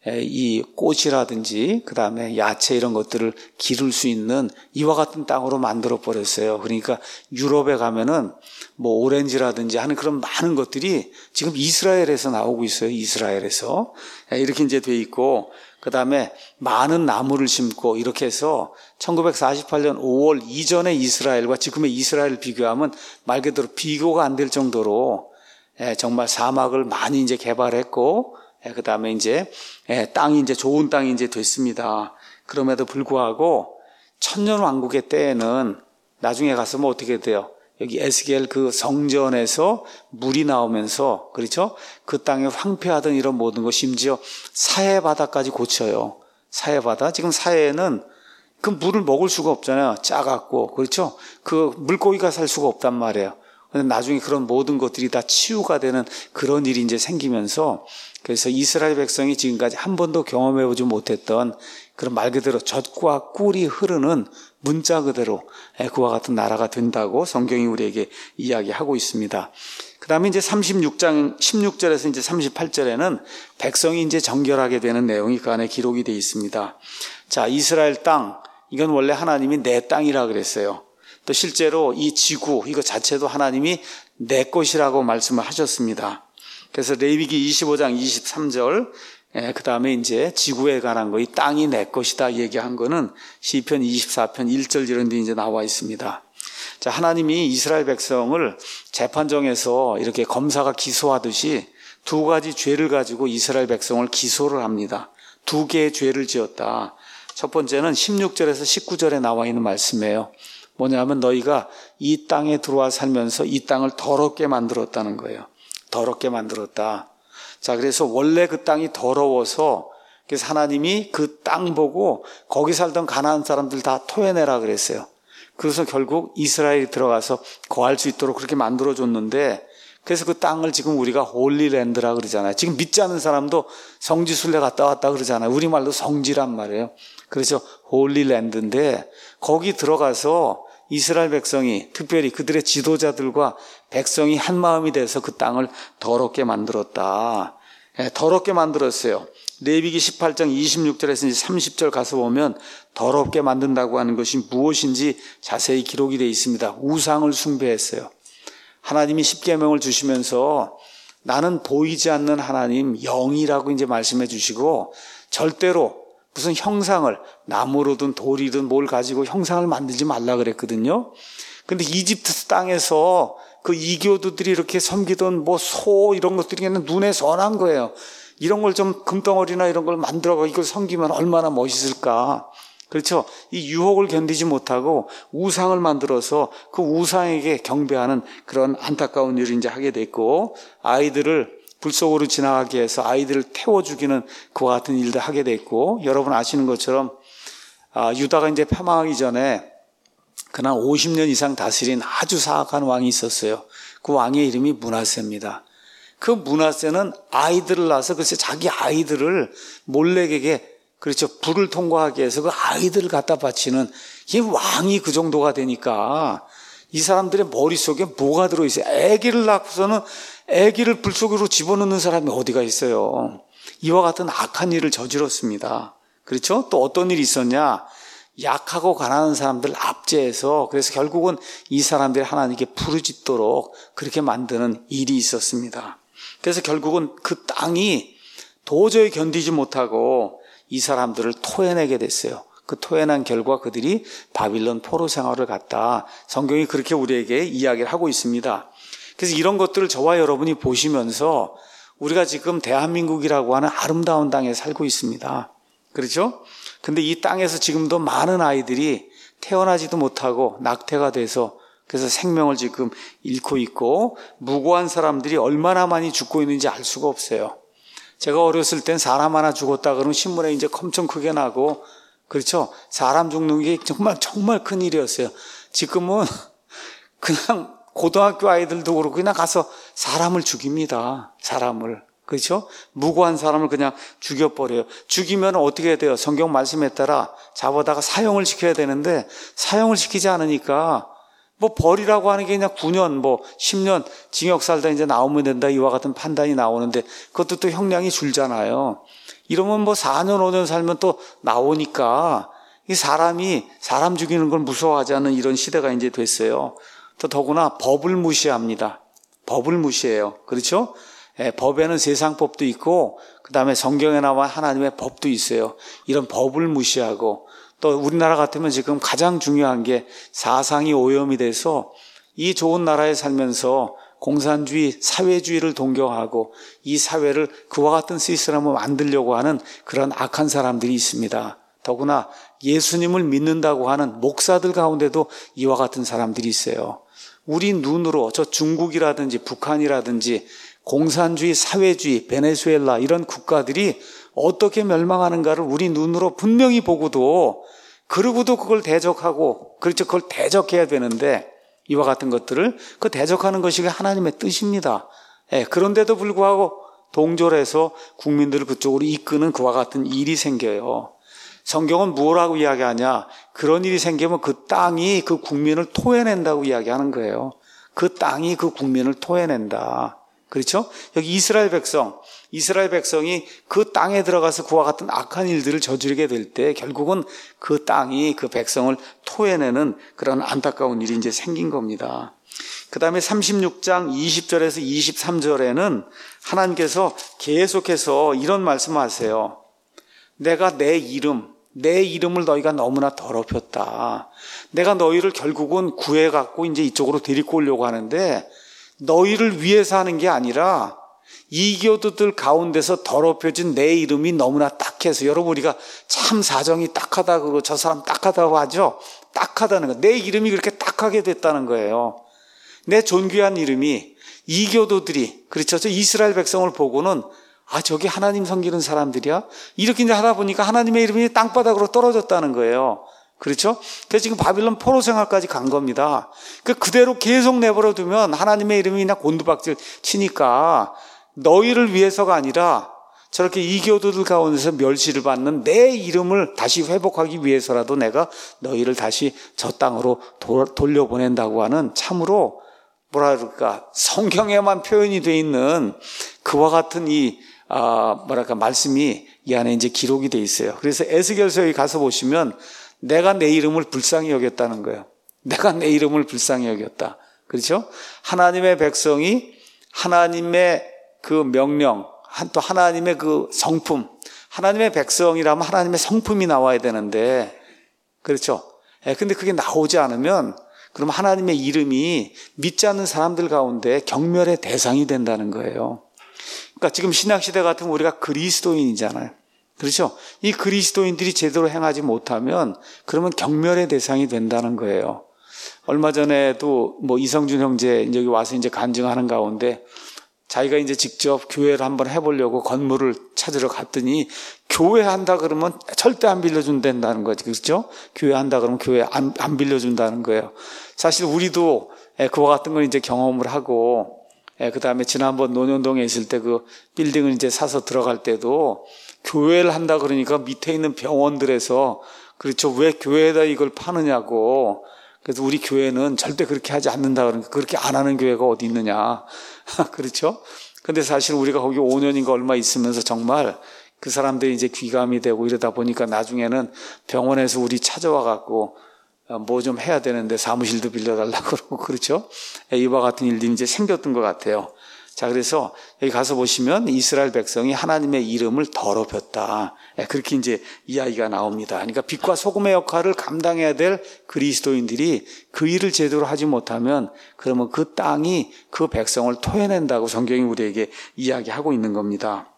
이 꽃이라든지 그 다음에 야채 이런 것들을 기를 수 있는 이와 같은 땅으로 만들어 버렸어요. 그러니까 유럽에 가면은 뭐 오렌지라든지 하는 그런 많은 것들이 지금 이스라엘에서 나오고 있어요. 이스라엘에서 이렇게 이제 돼 있고 그 다음에 많은 나무를 심고 이렇게 해서 천구백사십팔 년 오월 이전의 이스라엘과 지금의 이스라엘을 비교하면 말 그대로 비교가 안 될 정도로 정말 사막을 많이 이제 개발했고 그 다음에 이제 땅이 이제 좋은 땅이 이제 됐습니다. 그럼에도 불구하고 천년 왕국의 때에는 나중에 가서 뭐 어떻게 돼요? 여기 에스겔 그 성전에서 물이 나오면서 그렇죠? 그 땅에 황폐하던 이런 모든 것 심지어 사해 바다까지 고쳐요. 사해바다. 지금 사해에는 그 물을 먹을 수가 없잖아요. 작았고. 그렇죠? 그 물고기가 살 수가 없단 말이에요. 근데 나중에 그런 모든 것들이 다 치유가 되는 그런 일이 이제 생기면서, 그래서 이스라엘 백성이 지금까지 한 번도 경험해보지 못했던 그런 말 그대로 젖과 꿀이 흐르는 문자 그대로 그와 같은 나라가 된다고 성경이 우리에게 이야기하고 있습니다. 그 다음에 이제 삼십육 장 십육 절에서 이제 삼십팔 절에는 백성이 이제 정결하게 되는 내용이 그 안에 기록이 되어 있습니다. 자, 이스라엘 땅, 이건 원래 하나님이 내 땅이라 그랬어요. 또 실제로 이 지구, 이거 자체도 하나님이 내 것이라고 말씀을 하셨습니다. 그래서 레위기 이십오 장 이십삼 절, 예, 그 다음에 이제 지구에 관한 거, 이 땅이 내 것이다 얘기한 거는 시편 이십사 편 일 절 이런 데 이제 나와 있습니다. 자, 하나님이 이스라엘 백성을 재판정에서 이렇게 검사가 기소하듯이 두 가지 죄를 가지고 이스라엘 백성을 기소를 합니다. 두 개의 죄를 지었다. 첫 번째는 십육 절에서 십구 절에 나와 있는 말씀이에요. 뭐냐면 너희가 이 땅에 들어와 살면서 이 땅을 더럽게 만들었다는 거예요. 더럽게 만들었다. 자, 그래서 원래 그 땅이 더러워서 그래서 하나님이 그 땅 보고 거기 살던 가나안 사람들 다 토해내라 그랬어요. 그래서 결국 이스라엘이 들어가서 거할 수 있도록 그렇게 만들어줬는데, 그래서 그 땅을 지금 우리가 홀리랜드라 그러잖아요. 지금 믿지 않는 사람도 성지순례 갔다 왔다 그러잖아요. 우리말로 성지란 말이에요. 그래서 홀리랜드인데 거기 들어가서 이스라엘 백성이, 특별히 그들의 지도자들과 백성이 한 마음이 돼서 그 땅을 더럽게 만들었다. 네, 더럽게 만들었어요. 레위기 십팔 장 이십육 절에서 이제 삼십 절 가서 보면 더럽게 만든다고 하는 것이 무엇인지 자세히 기록이 되어 있습니다. 우상을 숭배했어요. 하나님이 십계명을 주시면서 나는 보이지 않는 하나님, 영이라고 이제 말씀해 주시고, 절대로 무슨 형상을, 나무로든 돌이든 뭘 가지고 형상을 만들지 말라 그랬거든요. 근데 이집트 땅에서 그 이교도들이 이렇게 섬기던 뭐 소 이런 것들이 그냥 눈에 선한 거예요. 이런 걸 좀 금덩어리나 이런 걸 만들어가 이걸 섬기면 얼마나 멋있을까. 그렇죠? 이 유혹을 견디지 못하고 우상을 만들어서 그 우상에게 경배하는 그런 안타까운 일을 이제 하게 됐고, 아이들을 불 속으로 지나가게 해서 아이들을 태워 죽이는 그와 같은 일도 하게 됐고, 여러분 아시는 것처럼 아, 유다가 이제 패망하기 전에 그날 오십 년 이상 다스린 아주 사악한 왕이 있었어요. 그 왕의 이름이 므낫세입니다. 그 므낫세는 아이들을 낳아서 글쎄 자기 아이들을 몰렉에게, 그렇죠, 불을 통과하게 해서 그 아이들을 갖다 바치는, 이 왕이 그 정도가 되니까 이 사람들의 머릿속에 뭐가 들어있어요? 아기를 낳고서는 아기를 불 속으로 집어넣는 사람이 어디가 있어요? 이와 같은 악한 일을 저질렀습니다. 그렇죠? 또 어떤 일이 있었냐? 약하고 가난한 사람들 압제해서, 그래서 결국은 이 사람들이 하나님께 부르짖도록 그렇게 만드는 일이 있었습니다. 그래서 결국은 그 땅이 도저히 견디지 못하고 이 사람들을 토해내게 됐어요. 그 토해난 결과 그들이 바빌론 포로 생활을 갔다. 성경이 그렇게 우리에게 이야기를 하고 있습니다. 그래서 이런 것들을 저와 여러분이 보시면서 우리가 지금 대한민국이라고 하는 아름다운 땅에 살고 있습니다. 그렇죠? 근데 이 땅에서 지금도 많은 아이들이 태어나지도 못하고 낙태가 돼서 그래서 생명을 지금 잃고 있고, 무고한 사람들이 얼마나 많이 죽고 있는지 알 수가 없어요. 제가 어렸을 땐 사람 하나 죽었다 그러면 신문에 이제 엄청 크게 나고, 그렇죠? 사람 죽는 게 정말 정말 큰 일이었어요. 지금은 그냥 고등학교 아이들도 그렇고 그냥 가서 사람을 죽입니다. 사람을. 그렇죠? 무고한 사람을 그냥 죽여버려요. 죽이면 어떻게 돼요? 성경 말씀에 따라 잡아다가 사형을 시켜야 되는데 사형을 시키지 않으니까 뭐 벌이라고 하는 게 그냥 구 년, 뭐 십 년 징역 살다 이제 나오면 된다, 이와 같은 판단이 나오는데 그것도 또 형량이 줄잖아요. 이러면 뭐 사 년, 오 년 살면 또 나오니까 이 사람이 사람 죽이는 걸 무서워하지 않는 이런 시대가 이제 됐어요. 또 더구나 법을 무시합니다. 법을 무시해요. 그렇죠? 예, 법에는 세상법도 있고 그 다음에 성경에 나와 하나님의 법도 있어요. 이런 법을 무시하고, 또 우리나라 같으면 지금 가장 중요한 게 사상이 오염이 돼서 이 좋은 나라에 살면서 공산주의, 사회주의를 동경하고 이 사회를 그와 같은 시스템을 만들려고 하는 그런 악한 사람들이 있습니다. 더구나 예수님을 믿는다고 하는 목사들 가운데도 이와 같은 사람들이 있어요. 우리 눈으로 저 중국이라든지 북한이라든지 공산주의, 사회주의, 베네수엘라 이런 국가들이 어떻게 멸망하는가를 우리 눈으로 분명히 보고도 그러고도 그걸 대적하고 그렇죠. 그걸 대적해야 되는데 이와 같은 것들을 그 대적하는 것이 하나님의 뜻입니다. 예, 그런데도 불구하고 동조해서 국민들을 그쪽으로 이끄는 그와 같은 일이 생겨요. 성경은 뭐라고 이야기하냐? 그런 일이 생기면 그 땅이 그 국민을 토해낸다고 이야기하는 거예요. 그 땅이 그 국민을 토해낸다. 그렇죠? 여기 이스라엘 백성, 이스라엘 백성이 그 땅에 들어가서 그와 같은 악한 일들을 저지르게 될 때 결국은 그 땅이 그 백성을 토해내는 그런 안타까운 일이 이제 생긴 겁니다. 그 다음에 삼십육 장 이십 절에서 이십삼 절에는 하나님께서 계속해서 이런 말씀하세요. 내가 내 이름, 내 이름을 너희가 너무나 더럽혔다. 내가 너희를 결국은 구해갖고 이제 이쪽으로 데리고 오려고 하는데 너희를 위해서 하는 게 아니라 이교도들 가운데서 더럽혀진 내 이름이 너무나 딱해서, 여러분 우리가 참 사정이 딱하다 그러고 저 사람 딱하다고 하죠. 딱하다는 거. 내 이름이 그렇게 딱하게 됐다는 거예요. 내 존귀한 이름이 이교도들이, 그렇죠. 저 이스라엘 백성을 보고는 아, 저기 하나님 섬기는 사람들이야? 이렇게 이제 하다 보니까 하나님의 이름이 땅바닥으로 떨어졌다는 거예요. 그렇죠? 그래서 지금 바빌론 포로 생활까지 간 겁니다. 그 그대로 계속 내버려 두면 하나님의 이름이 그냥 곤두박질 치니까 너희를 위해서가 아니라 저렇게 이교도들 가운데서 멸시를 받는 내 이름을 다시 회복하기 위해서라도 내가 너희를 다시 저 땅으로 도, 돌려보낸다고 하는 참으로 뭐라 그럴까 성경에만 표현이 되어 있는 그와 같은 이 아, 뭐랄까 말씀이 이 안에 이제 기록이 되어 있어요. 그래서 에스겔서에 가서 보시면 내가 내 이름을 불쌍히 여겼다는 거예요. 내가 내 이름을 불쌍히 여겼다. 그렇죠? 하나님의 백성이 하나님의 그 명령, 또 하나님의 그 성품, 하나님의 백성이라면 하나님의 성품이 나와야 되는데, 그렇죠? 예, 근데 그게 나오지 않으면 그럼 하나님의 이름이 믿지 않는 사람들 가운데 경멸의 대상이 된다는 거예요. 그러니까 지금 신약시대 같으면 우리가 그리스도인이잖아요. 그렇죠? 이 그리스도인들이 제대로 행하지 못하면 그러면 경멸의 대상이 된다는 거예요. 얼마 전에도 뭐 이성준 형제 여기 와서 이제 간증하는 가운데 자기가 이제 직접 교회를 한번 해보려고 건물을 찾으러 갔더니 교회 한다 그러면 절대 안 빌려준다는 거지. 그렇죠? 교회 한다 그러면 교회 안, 안 빌려준다는 거예요. 사실 우리도 그와 같은 걸 이제 경험을 하고, 그 다음에 지난번 논현동에 있을 때 그 빌딩을 이제 사서 들어갈 때도 교회를 한다 그러니까 밑에 있는 병원들에서 그렇죠. 왜 교회에다 이걸 파느냐고. 그래서 우리 교회는 절대 그렇게 하지 않는다 그러니까 그렇게 안 하는 교회가 어디 있느냐. 그렇죠? 근데 사실 우리가 거기 오 년인가 얼마 있으면서 정말 그 사람들이 이제 귀감이 되고 이러다 보니까 나중에는 병원에서 우리 찾아와 갖고 뭐 좀 해야 되는데 사무실도 빌려달라고 그러고 그렇죠? 이와 같은 일들이 이제 생겼던 것 같아요. 자, 그래서 여기 가서 보시면 이스라엘 백성이 하나님의 이름을 더럽혔다. 그렇게 이제 이야기가 나옵니다. 그러니까 빛과 소금의 역할을 감당해야 될 그리스도인들이 그 일을 제대로 하지 못하면 그러면 그 땅이 그 백성을 토해낸다고 성경이 우리에게 이야기하고 있는 겁니다.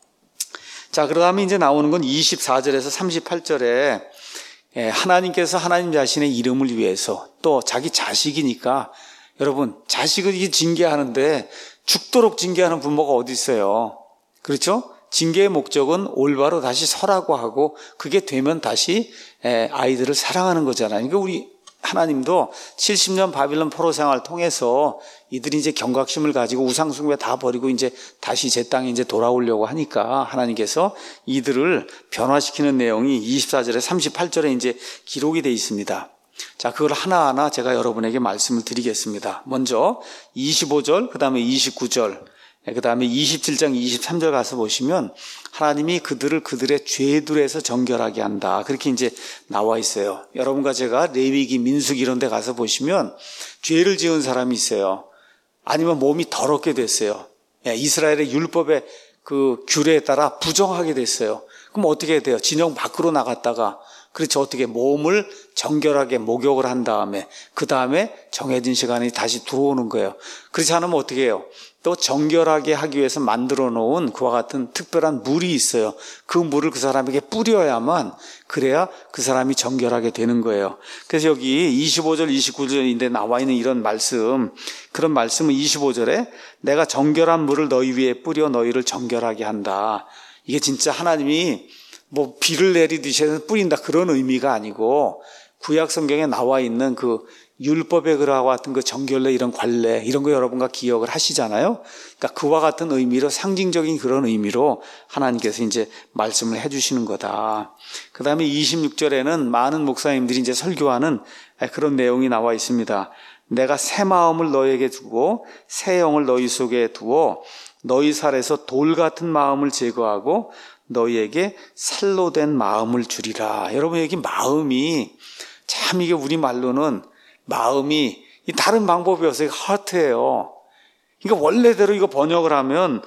자, 그다음에 이제 나오는 건 이십사 절에서 삼십팔 절에 하나님께서 하나님 자신의 이름을 위해서 또 자기 자식이니까 여러분 자식을 징계하는데 죽도록 징계하는 부모가 어디 있어요? 그렇죠? 징계의 목적은 올바로 다시 서라고 하고 그게 되면 다시 아이들을 사랑하는 거잖아요. 그러니까 우리 하나님도 칠십 년 바빌론 포로 생활을 통해서 이들이 이제 경각심을 가지고 우상숭배 다 버리고 이제 다시 제 땅에 이제 돌아오려고 하니까 하나님께서 이들을 변화시키는 내용이 이십사 절에 삼십팔 절에 이제 기록이 되어 있습니다. 자, 그걸 하나하나 제가 여러분에게 말씀을 드리겠습니다. 먼저 이십오 절, 그 다음에 이십구 절, 그 다음에 이십칠 장 이십삼 절 가서 보시면 하나님이 그들을 그들의 죄들에서 정결하게 한다. 그렇게 이제 나와 있어요. 여러분과 제가 레위기, 민수기 이런 데 가서 보시면 죄를 지은 사람이 있어요. 아니면 몸이 더럽게 됐어요. 이스라엘의 율법의 그 규례에 따라 부정하게 됐어요. 그럼 어떻게 해야 돼요? 진영 밖으로 나갔다가 그렇죠. 어떻게 몸을 정결하게 목욕을 한 다음에 그 다음에 정해진 시간이 다시 들어오는 거예요. 그렇지 않으면 어떻게 해요? 또 정결하게 하기 위해서 만들어 놓은 그와 같은 특별한 물이 있어요. 그 물을 그 사람에게 뿌려야만 그래야 그 사람이 정결하게 되는 거예요. 그래서 여기 이십오 절 이십구 절인데 나와 있는 이런 말씀, 그런 말씀은 이십오 절에 내가 정결한 물을 너희 위에 뿌려 너희를 정결하게 한다. 이게 진짜 하나님이 뭐 비를 내리듯이 해서 뿌린다 그런 의미가 아니고 구약 성경에 나와 있는 그 율법의 글과 같은 그 정결례 이런 관례 이런 거 여러분과 기억을 하시잖아요. 그러니까 그와 같은 의미로 상징적인 그런 의미로 하나님께서 이제 말씀을 해주시는 거다. 그 다음에 이십육 절에는 많은 목사님들이 이제 설교하는 그런 내용이 나와 있습니다. 내가 새 마음을 너에게 주고 새 영을 너희 속에 두어 너희 살에서 돌 같은 마음을 제거하고 너희에게 살로 된 마음을 주리라. 여러분 여기 마음이 참 이게 우리말로는 마음이 다른 방법이 없어요. 하트예요. 그러니까 원래대로 이거 번역을 하면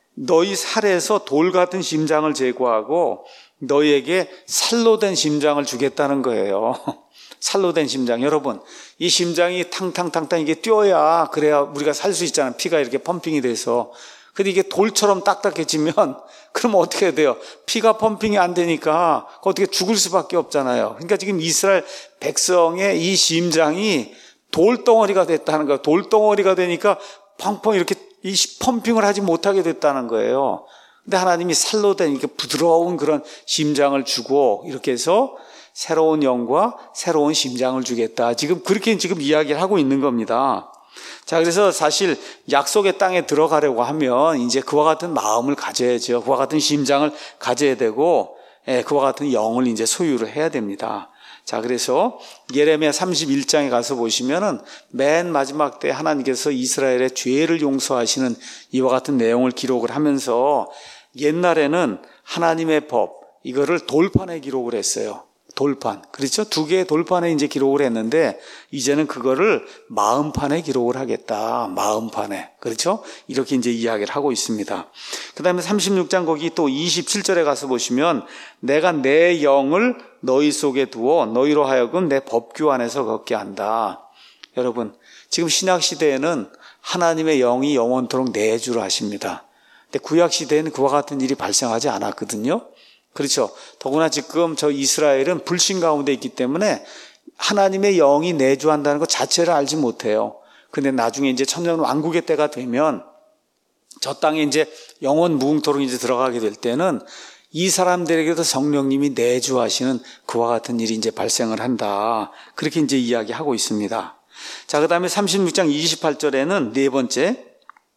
너희 살에서 돌 같은 심장을 제거하고 너희에게 살로 된 심장을 주겠다는 거예요. 살로 된 심장. 여러분 이 심장이 탕탕탕탕 이게 뛰어야 그래야 우리가 살 수 있잖아요. 피가 이렇게 펌핑이 돼서. 근데 이게 돌처럼 딱딱해지면 그럼 어떻게 해야 돼요? 피가 펌핑이 안 되니까 어떻게 죽을 수밖에 없잖아요. 그러니까 지금 이스라엘 백성의 이 심장이 돌덩어리가 됐다는 거예요. 돌덩어리가 되니까 펑펑 이렇게 이 펌핑을 하지 못하게 됐다는 거예요. 근데 하나님이 살로 된 이렇게 부드러운 그런 심장을 주고 이렇게 해서 새로운 영과 새로운 심장을 주겠다. 지금 그렇게 지금 이야기를 하고 있는 겁니다. 자, 그래서 사실 약속의 땅에 들어가려고 하면 이제 그와 같은 마음을 가져야죠. 그와 같은 심장을 가져야 되고, 예, 그와 같은 영을 이제 소유를 해야 됩니다. 자, 그래서 예레미야 삼십일 장에 가서 보시면은 맨 마지막 때 하나님께서 이스라엘의 죄를 용서하시는 이와 같은 내용을 기록을 하면서 옛날에는 하나님의 법, 이거를 돌판에 기록을 했어요. 돌판. 그렇죠? 두 개의 돌판에 이제 기록을 했는데, 이제는 그거를 마음판에 기록을 하겠다. 마음판에. 그렇죠? 이렇게 이제 이야기를 하고 있습니다. 그 다음에 삼십육 장 거기 또 이십칠 절에 가서 보시면, 내가 내 영을 너희 속에 두어 너희로 하여금 내 법규 안에서 걷게 한다. 여러분, 지금 신약시대에는 하나님의 영이 영원토록 내주로 하십니다. 근데 구약시대에는 그와 같은 일이 발생하지 않았거든요. 그렇죠. 더구나 지금 저 이스라엘은 불신 가운데 있기 때문에 하나님의 영이 내주한다는 것 자체를 알지 못해요. 근데 나중에 이제 천년 왕국의 때가 되면 저 땅에 이제 영원 무궁토록 이제 들어가게 될 때는 이 사람들에게도 성령님이 내주하시는 그와 같은 일이 이제 발생을 한다. 그렇게 이제 이야기하고 있습니다. 자, 그 다음에 삼십육 장 이십팔 절에는 네 번째,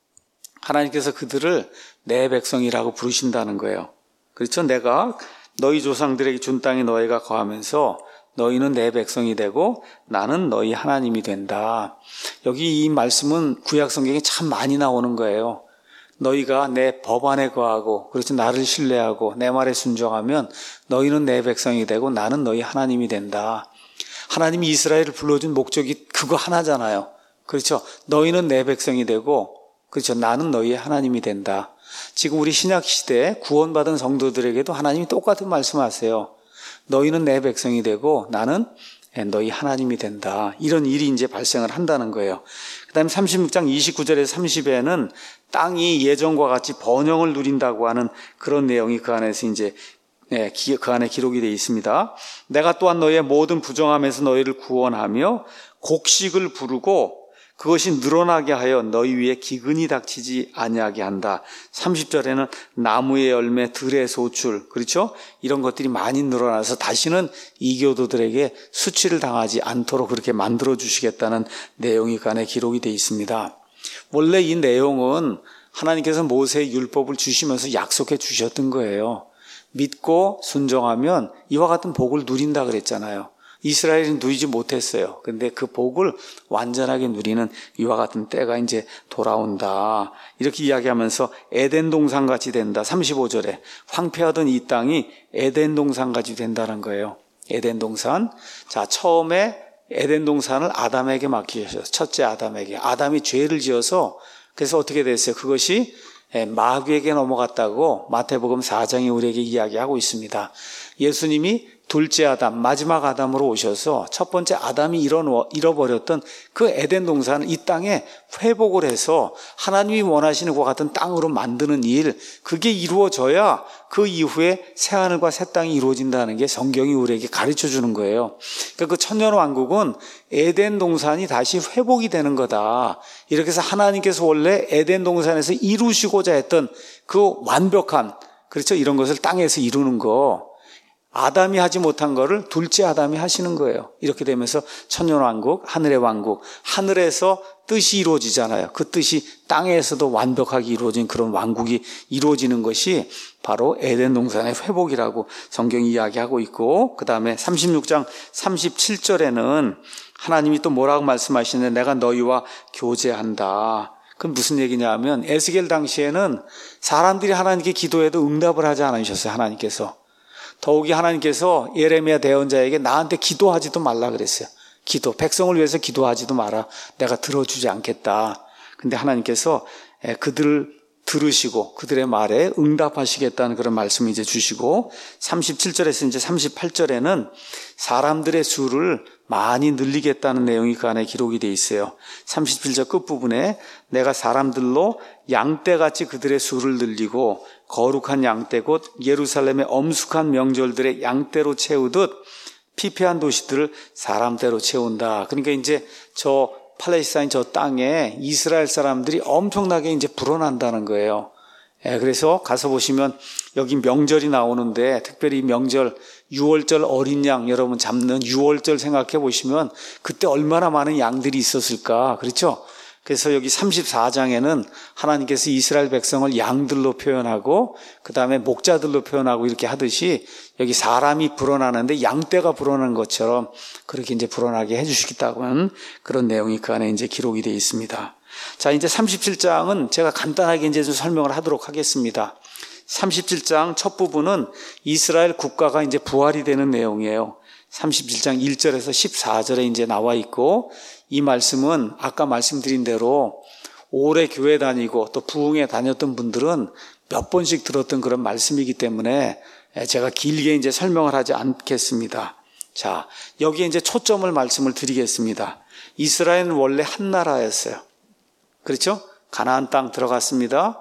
하나님께서 그들을 내 백성이라고 부르신다는 거예요. 그렇죠? 내가 너희 조상들에게 준 땅에 너희가 거하면서 너희는 내 백성이 되고 나는 너희 하나님이 된다. 여기 이 말씀은 구약 성경에 참 많이 나오는 거예요. 너희가 내 법 안에 거하고, 그렇죠? 나를 신뢰하고 내 말에 순종하면 너희는 내 백성이 되고 나는 너희 하나님이 된다. 하나님이 이스라엘을 불러준 목적이 그거 하나잖아요. 그렇죠? 너희는 내 백성이 되고, 그렇죠? 나는 너희의 하나님이 된다. 지금 우리 신약시대에 구원받은 성도들에게도 하나님이 똑같은 말씀하세요. 너희는 내 백성이 되고 나는 너희 하나님이 된다. 이런 일이 이제 발생을 한다는 거예요. 그 다음에 삼십육 장 이십구 절에서 삼십에는 땅이 예전과 같이 번영을 누린다고 하는 그런 내용이 그 안에서 이제 네, 그 안에 기록이 되어 있습니다. 내가 또한 너희의 모든 부정함에서 너희를 구원하며 곡식을 부르고 그것이 늘어나게 하여 너희 위에 기근이 닥치지 아니하게 한다. 삼십 절에는 나무의 열매, 들의 소출, 그렇죠? 이런 것들이 많이 늘어나서 다시는 이교도들에게 수치를 당하지 않도록 그렇게 만들어 주시겠다는 내용이 그 안에 기록이 되어 있습니다. 원래 이 내용은 하나님께서 모세의 율법을 주시면서 약속해 주셨던 거예요. 믿고 순종하면 이와 같은 복을 누린다 그랬잖아요. 이스라엘은 누리지 못했어요. 근데 그 복을 완전하게 누리는 이와 같은 때가 이제 돌아온다. 이렇게 이야기하면서 에덴 동산같이 된다. 삼십오 절에 황폐하던 이 땅이 에덴 동산같이 된다는 거예요. 에덴 동산. 자, 처음에 에덴 동산을 아담에게 맡기셨어요. 첫째 아담에게. 아담이 죄를 지어서 그래서 어떻게 됐어요? 그것이 마귀에게 넘어갔다고 마태복음 사 장이 우리에게 이야기하고 있습니다. 예수님이 둘째 아담, 마지막 아담으로 오셔서 첫 번째 아담이 잃어버렸던 그 에덴 동산을 이 땅에 회복을 해서 하나님이 원하시는 것 같은 땅으로 만드는 일, 그게 이루어져야 그 이후에 새하늘과 새 땅이 이루어진다는 게 성경이 우리에게 가르쳐 주는 거예요. 그러니까 그 천년 왕국은 에덴 동산이 다시 회복이 되는 거다. 이렇게 해서 하나님께서 원래 에덴 동산에서 이루시고자 했던 그 완벽한 그렇죠? 이런 것을 땅에서 이루는 거. 아담이 하지 못한 거를 둘째 아담이 하시는 거예요. 이렇게 되면서 천년왕국, 하늘의 왕국, 하늘에서 뜻이 이루어지잖아요. 그 뜻이 땅에서도 완벽하게 이루어진 그런 왕국이 이루어지는 것이 바로 에덴 동산의 회복이라고 성경이 이야기하고 있고, 그 다음에 삼십육 장 삼십칠 절에는 하나님이 또 뭐라고 말씀하시는데, 내가 너희와 교제한다. 그건 무슨 얘기냐 하면, 에스겔 당시에는 사람들이 하나님께 기도해도 응답을 하지 않으셨어요. 하나님께서. 더욱이 하나님께서 예레미야 대언자에게 나한테 기도하지도 말라 그랬어요. 기도, 백성을 위해서 기도하지도 마라. 내가 들어주지 않겠다. 근데 하나님께서 그들을 들으시고 그들의 말에 응답하시겠다는 그런 말씀을 이제 주시고, 삼십칠 절에서 이제 삼십팔 절에는 사람들의 수를 많이 늘리겠다는 내용이 그 안에 기록이 되어 있어요. 삼십칠 절 끝부분에 내가 사람들로 양떼같이 그들의 수를 늘리고 거룩한 양떼 곧 예루살렘의 엄숙한 명절들의 양떼로 채우듯 피폐한 도시들을 사람떼로 채운다. 그러니까 이제 저 팔레스타인 저 땅에 이스라엘 사람들이 엄청나게 이제 불어난다는 거예요. 예, 그래서 가서 보시면 여기 명절이 나오는데, 특별히 명절 유월절 어린 양 여러분 잡는 유월절 생각해 보시면 그때 얼마나 많은 양들이 있었을까. 그렇죠? 그래서 여기 삼십사 장에는 하나님께서 이스라엘 백성을 양들로 표현하고 그 다음에 목자들로 표현하고 이렇게 하듯이 여기 사람이 불어나는데 양떼가 불어나는 것처럼 그렇게 이제 불어나게 해주시겠다고는 그런 내용이 그 안에 이제 기록이 되어 있습니다. 자, 이제 삼십칠 장은 제가 간단하게 이제 좀 설명을 하도록 하겠습니다. 삼십칠 장 첫 부분은 이스라엘 국가가 이제 부활이 되는 내용이에요. 삼십칠 장 일 절에서 십사 절에 이제 나와 있고, 이 말씀은 아까 말씀드린 대로 오래 교회 다니고 또 부흥회 다녔던 분들은 몇 번씩 들었던 그런 말씀이기 때문에 제가 길게 이제 설명을 하지 않겠습니다. 자, 여기에 이제 초점을 말씀을 드리겠습니다. 이스라엘은 원래 한 나라였어요. 그렇죠? 가나안 땅 들어갔습니다.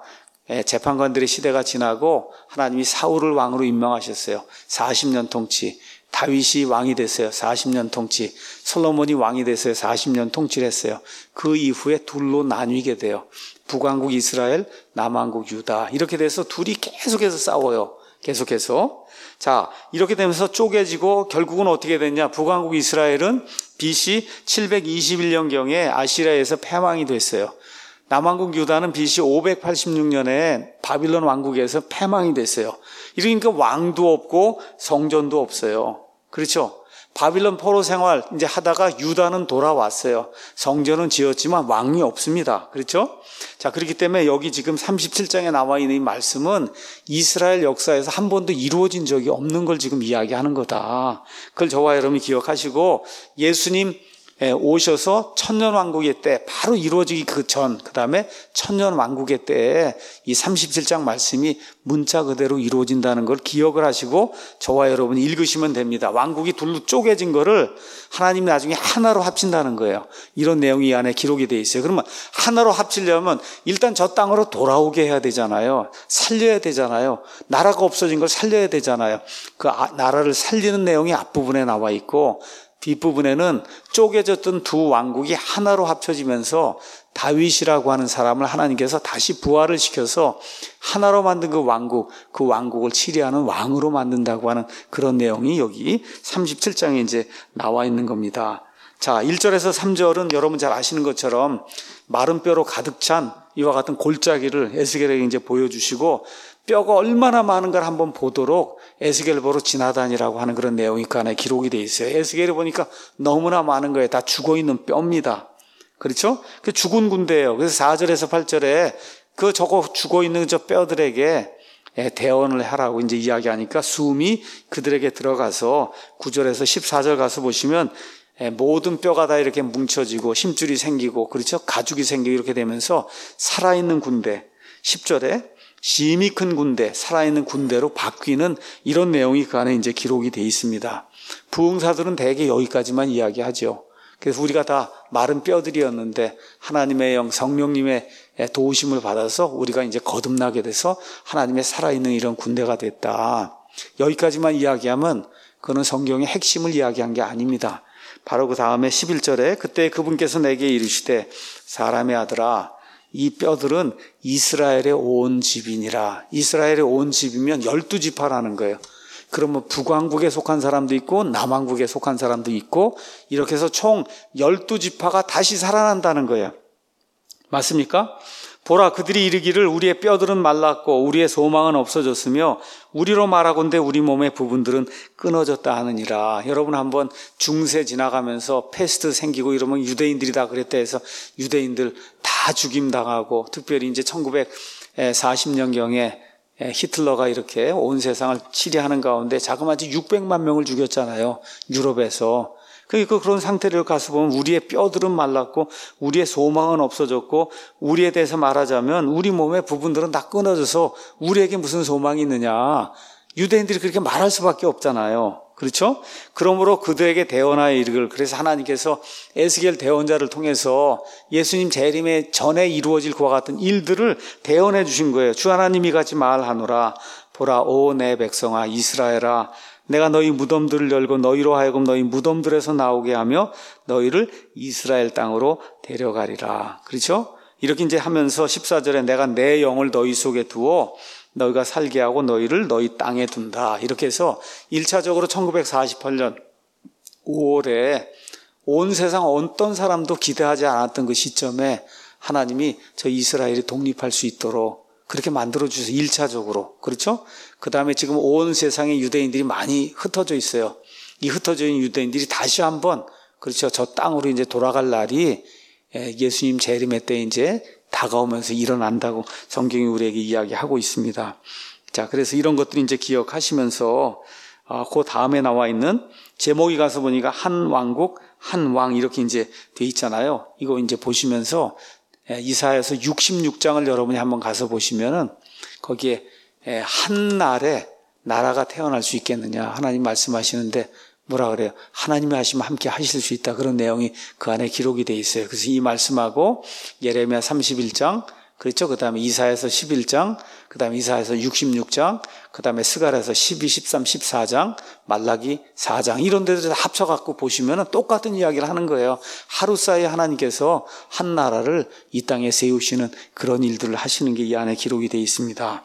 재판관들의 시대가 지나고 하나님이 사울을 왕으로 임명하셨어요. 사십 년 통치. 다윗이 왕이 됐어요. 사십 년 통치. 솔로몬이 왕이 됐어요. 사십 년 통치를 했어요. 그 이후에 둘로 나뉘게 돼요. 북왕국 이스라엘, 남왕국 유다. 이렇게 돼서 둘이 계속해서 싸워요. 계속해서. 자, 이렇게 되면서 쪼개지고 결국은 어떻게 됐냐? 북왕국 이스라엘은 비씨 칠백이십일 년경에 아시리아에서 패망이 됐어요. 남왕국 유다는 비씨 오백팔십육 년에 바빌론 왕국에서 패망이 됐어요. 이러니까 왕도 없고 성전도 없어요. 그렇죠? 바빌론 포로 생활 이제 하다가 유다는 돌아왔어요. 성전은 지었지만 왕이 없습니다. 그렇죠? 자, 그렇기 때문에 여기 지금 삼십칠 장에 나와 있는 이 말씀은 이스라엘 역사에서 한 번도 이루어진 적이 없는 걸 지금 이야기하는 거다. 그걸 저와 여러분이 기억하시고, 예수님 오셔서 천년왕국의 때 바로 이루어지기 그 전, 그 다음에 천년왕국의 때에 이 삼십칠 장 말씀이 문자 그대로 이루어진다는 걸 기억을 하시고 저와 여러분이 읽으시면 됩니다. 왕국이 둘로 쪼개진 거를 하나님이 나중에 하나로 합친다는 거예요. 이런 내용이 이 안에 기록이 되어 있어요. 그러면 하나로 합치려면 일단 저 땅으로 돌아오게 해야 되잖아요. 살려야 되잖아요. 나라가 없어진 걸 살려야 되잖아요. 그 나라를 살리는 내용이 앞부분에 나와 있고, 뒷부분에는 쪼개졌던 두 왕국이 하나로 합쳐지면서 다윗이라고 하는 사람을 하나님께서 다시 부활을 시켜서 하나로 만든 그 왕국, 그 왕국을 치리하는 왕으로 만든다고 하는 그런 내용이 여기 삼십칠 장에 이제 나와 있는 겁니다. 자, 일 절에서 삼 절은 여러분 잘 아시는 것처럼 마른 뼈로 가득 찬 이와 같은 골짜기를 에스겔에게 이제 보여주시고, 뼈가 얼마나 많은가를 한번 보도록 에스겔을 보러 지나다니라고 하는 그런 내용이 그 안에 기록이 되어 있어요. 에스겔을 보니까 너무나 많은 거예요. 다 죽어있는 뼈입니다. 그렇죠? 그 죽은 군대예요. 그래서 사 절에서 팔 절에 그 저거 죽어있는 저 뼈들에게 대언을 하라고 이제 이야기하니까 숨이 그들에게 들어가서 구 절에서 십사 절 가서 보시면 모든 뼈가 다 이렇게 뭉쳐지고 힘줄이 생기고, 그렇죠? 가죽이 생기고 이렇게 되면서 살아있는 군대. 십 절에 심히 큰 군대, 살아있는 군대로 바뀌는 이런 내용이 그 안에 이제 기록이 되어 있습니다. 부흥사들은 대개 여기까지만 이야기하죠. 그래서 우리가 다 마른 뼈들이었는데 하나님의 영, 성령님의 도우심을 받아서 우리가 이제 거듭나게 돼서 하나님의 살아있는 이런 군대가 됐다. 여기까지만 이야기하면 그거는 성경의 핵심을 이야기한 게 아닙니다. 바로 그 다음에 십일 절에 그때 그분께서 내게 이르시되 사람의 아들아 이 뼈들은 이스라엘의 온 집이니라. 이스라엘의 온 집이면 열두 지파라는 거예요. 그러면 북왕국에 속한 사람도 있고 남왕국에 속한 사람도 있고 이렇게 해서 총 열두 지파가 다시 살아난다는 거예요. 맞습니까? 보라, 그들이 이르기를 우리의 뼈들은 말랐고 우리의 소망은 없어졌으며 우리로 말하건대 우리 몸의 부분들은 끊어졌다 하느니라. 여러분 한번 중세 지나가면서 패스트 생기고 이러면 유대인들이 다 그랬다 해서 유대인들 다 죽임당하고, 특별히 이제 천구백사십 년경에 히틀러가 이렇게 온 세상을 치리하는 가운데 자그마치 육백만 명을 죽였잖아요. 유럽에서. 그러니까 그런 상태를 가서 보면 우리의 뼈들은 말랐고 우리의 소망은 없어졌고, 우리에 대해서 말하자면 우리 몸의 부분들은 다 끊어져서 우리에게 무슨 소망이 있느냐. 유대인들이 그렇게 말할 수밖에 없잖아요. 그렇죠? 그러므로 그들에게 대언하여 이르기를, 그래서 하나님께서 에스겔 대언자를 통해서 예수님 재림의 전에 이루어질 것과 같은 일들을 대언해 주신 거예요. 주 하나님이 같이 말하노라. 보라, 오 내 백성아 이스라엘아, 내가 너희 무덤들을 열고 너희로 하여금 너희 무덤들에서 나오게 하며 너희를 이스라엘 땅으로 데려가리라. 그렇죠? 이렇게 이제 하면서 십사 절에 내가 내 영을 너희 속에 두어 너희가 살게 하고 너희를 너희 땅에 둔다. 이렇게 해서 일 차적으로 천구백사십팔 년 오월에 온 세상 어떤 사람도 기대하지 않았던 그 시점에 하나님이 저 이스라엘이 독립할 수 있도록 그렇게 만들어주셔서 일 차적으로. 그렇죠? 그 다음에 지금 온 세상에 유대인들이 많이 흩어져 있어요. 이 흩어져 있는 유대인들이 다시 한번, 그렇죠, 저 땅으로 이제 돌아갈 날이 예수님 재림의 때 이제 다가오면서 일어난다고 성경이 우리에게 이야기하고 있습니다. 자, 그래서 이런 것들이 이제 기억하시면서 아, 그 다음에 나와 있는 제목이 가서 보니까 한 왕국 한 왕 이렇게 이제 돼 있잖아요. 이거 이제 보시면서 이사야서 육십육 장을 여러분이 한번 가서 보시면은 거기에 한 날에 나라가 태어날 수 있겠느냐 하나님 말씀하시는데 뭐라 그래요? 하나님이 하시면 함께 하실 수 있다. 그런 내용이 그 안에 기록이 돼 있어요. 그래서 이 말씀하고 예레미야 삼십일 장, 그렇죠? 그 다음에 이사야서 십일 장, 그 다음에 이사야서 육십육 장, 그 다음에 스가랴서 십이, 십삼, 십사 장, 말라기 사 장 이런 데들 합쳐갖고 보시면 똑같은 이야기를 하는 거예요. 하루 사이에 하나님께서 한 나라를 이 땅에 세우시는 그런 일들을 하시는 게 이 안에 기록이 돼 있습니다.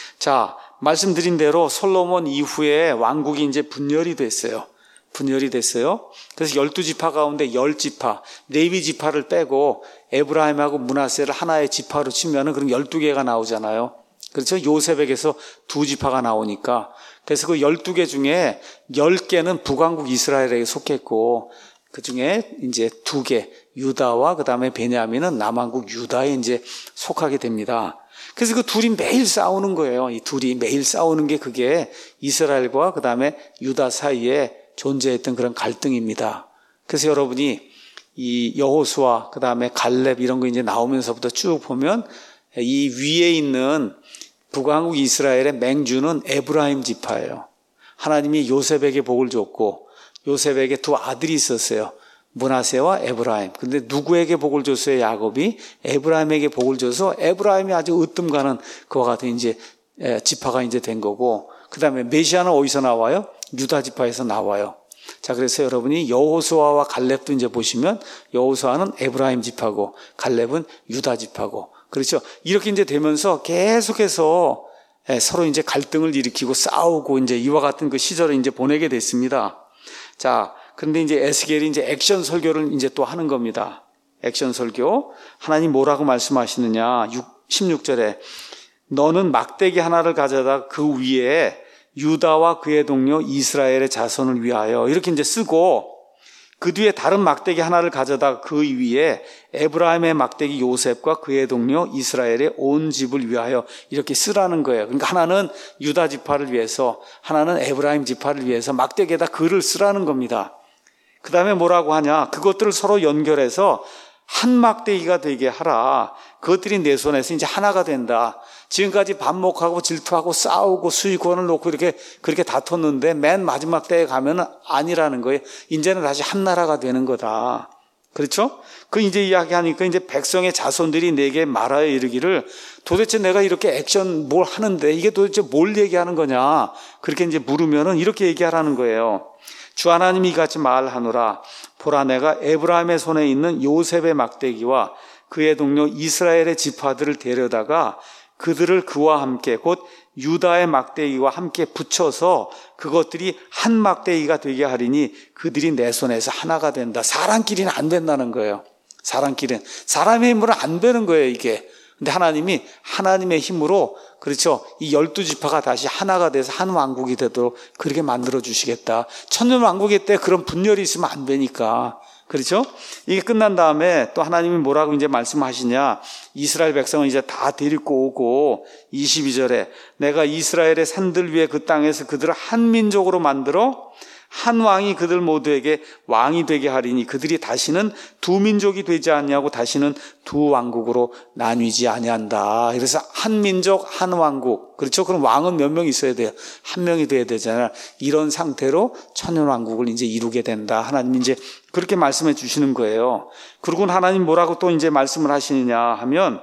자, 말씀드린 대로 솔로몬 이후에 왕국이 이제 분열이 됐어요. 분열이 됐어요. 그래서 열두 지파 가운데 열 지파, 레위 지파를 빼고 에브라임하고 므낫세를 하나의 지파로 치면은 그럼 열두 개가 나오잖아요. 그렇죠? 요셉에게서 두 지파가 나오니까. 그래서 그 열두 개 중에 열 개는 북왕국 이스라엘에게 속했고, 그 중에 이제 두 개, 유다와 그 다음에 베냐민은 남왕국 유다에 이제 속하게 됩니다. 그래서 그 둘이 매일 싸우는 거예요. 이 둘이 매일 싸우는 게 그게 이스라엘과 그 다음에 유다 사이에 존재했던 그런 갈등입니다. 그래서 여러분이 이 여호수아 그 다음에 갈렙 이런 거 이제 나오면서부터 쭉 보면 이 위에 있는 북왕국 이스라엘의 맹주는 에브라임 지파예요. 하나님이 요셉에게 복을 줬고 요셉에게 두 아들이 있었어요. 므낫세와 에브라임. 근데 누구에게 복을 줬어요? 야곱이 에브라임에게 복을 줘서 에브라임이 아주 으뜸 가는 그와 같은 이제 지파가 이제 된 거고, 그 다음에 메시아는 어디서 나와요? 유다 지파에서 나와요. 자, 그래서 여러분이 여호수아와 갈렙도 이제 보시면 여호수아는 에브라임 지파고 갈렙은 유다 지파고, 그렇죠? 이렇게 이제 되면서 계속해서 서로 이제 갈등을 일으키고 싸우고 이제 이와 같은 그 시절을 이제 보내게 됐습니다. 자, 그런데 이제 에스겔이 이제 액션 설교를 이제 또 하는 겁니다. 액션 설교. 하나님 뭐라고 말씀하시느냐? 십육 절에 너는 막대기 하나를 가져다 그 위에 유다와 그의 동료 이스라엘의 자손을 위하여 이렇게 이제 쓰고, 그 뒤에 다른 막대기 하나를 가져다 그 위에 에브라임의 막대기 요셉과 그의 동료 이스라엘의 온 집을 위하여 이렇게 쓰라는 거예요. 그러니까 하나는 유다 지파를 위해서, 하나는 에브라임 지파를 위해서 막대기에다 글을 쓰라는 겁니다. 그 다음에 뭐라고 하냐? 그것들을 서로 연결해서 한 막대기가 되게 하라. 그것들이 내 손에서 이제 하나가 된다. 지금까지 반목하고 질투하고 싸우고 수익원을 놓고 이렇게 그렇게 다퉜는데 맨 마지막 때에 가면은 아니라는 거예요. 이제는 다시 한 나라가 되는 거다. 그렇죠? 그 이제 이야기하니까 이제 백성의 자손들이 내게 말하여 이르기를 도대체 내가 이렇게 액션 뭘 하는데 이게 도대체 뭘 얘기하는 거냐? 그렇게 이제 물으면은 이렇게 얘기하라는 거예요. 주 하나님이 같이 말하노라. 보라, 내가 에브라임의 손에 있는 요셉의 막대기와 그의 동료 이스라엘의 지파들을 데려다가 그들을 그와 함께 곧 유다의 막대기와 함께 붙여서 그것들이 한 막대기가 되게 하리니 그들이 내 손에서 하나가 된다. 사람끼리는 안 된다는 거예요. 사람끼리는. 사람의 힘으로 안 되는 거예요, 이게. 근데 하나님이 하나님의 힘으로, 그렇죠, 이 열두 지파가 다시 하나가 돼서 한 왕국이 되도록 그렇게 만들어 주시겠다. 천년 왕국의 때 그런 분열이 있으면 안 되니까. 그렇죠? 이게 끝난 다음에 또 하나님이 뭐라고 이제 말씀하시냐. 이스라엘 백성은 이제 다 데리고 오고 이십이 절에 내가 이스라엘의 산들 위에 그 땅에서 그들을 한 민족으로 만들어 한 왕이 그들 모두에게 왕이 되게 하리니 그들이 다시는 두 민족이 되지 않냐고 다시는 두 왕국으로 나뉘지 아니한다. 그래서 한 민족 한 왕국. 그렇죠? 그럼 왕은 몇 명 있어야 돼요? 한 명이 돼야 되잖아요. 이런 상태로 천년 왕국을 이제 이루게 된다. 하나님이 이제 그렇게 말씀해 주시는 거예요. 그리고 하나님 뭐라고 또 이제 말씀을 하시느냐 하면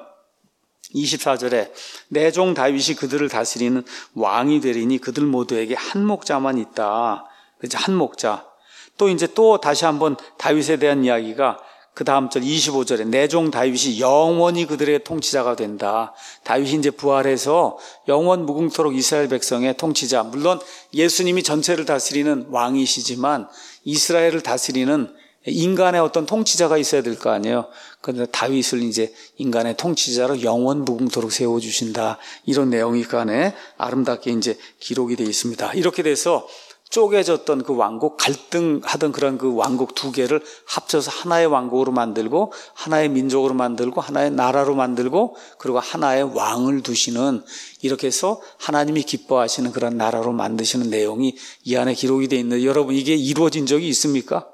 이십사 절에 내 종 다윗이 그들을 다스리는 왕이 되리니 그들 모두에게 한 목자만 있다. 그렇죠? 한 목자. 또 이제 또 다시 한번 다윗에 대한 이야기가 그 다음 절 이십오 절에 내 종 다윗이 영원히 그들의 통치자가 된다. 다윗이 이제 부활해서 영원 무궁토록 이스라엘 백성의 통치자. 물론 예수님이 전체를 다스리는 왕이시지만 이스라엘을 다스리는 인간의 어떤 통치자가 있어야 될 거 아니에요. 그런데 다윗을 이제 인간의 통치자로 영원 무궁토록 세워주신다. 이런 내용이 그 안에 아름답게 이제 기록이 되어 있습니다. 이렇게 돼서 쪼개졌던 그 왕국, 갈등하던 그런 그 왕국 두 개를 합쳐서 하나의 왕국으로 만들고 하나의 민족으로 만들고 하나의 나라로 만들고 그리고 하나의 왕을 두시는, 이렇게 해서 하나님이 기뻐하시는 그런 나라로 만드시는 내용이 이 안에 기록이 되어 있는데, 여러분 이게 이루어진 적이 있습니까?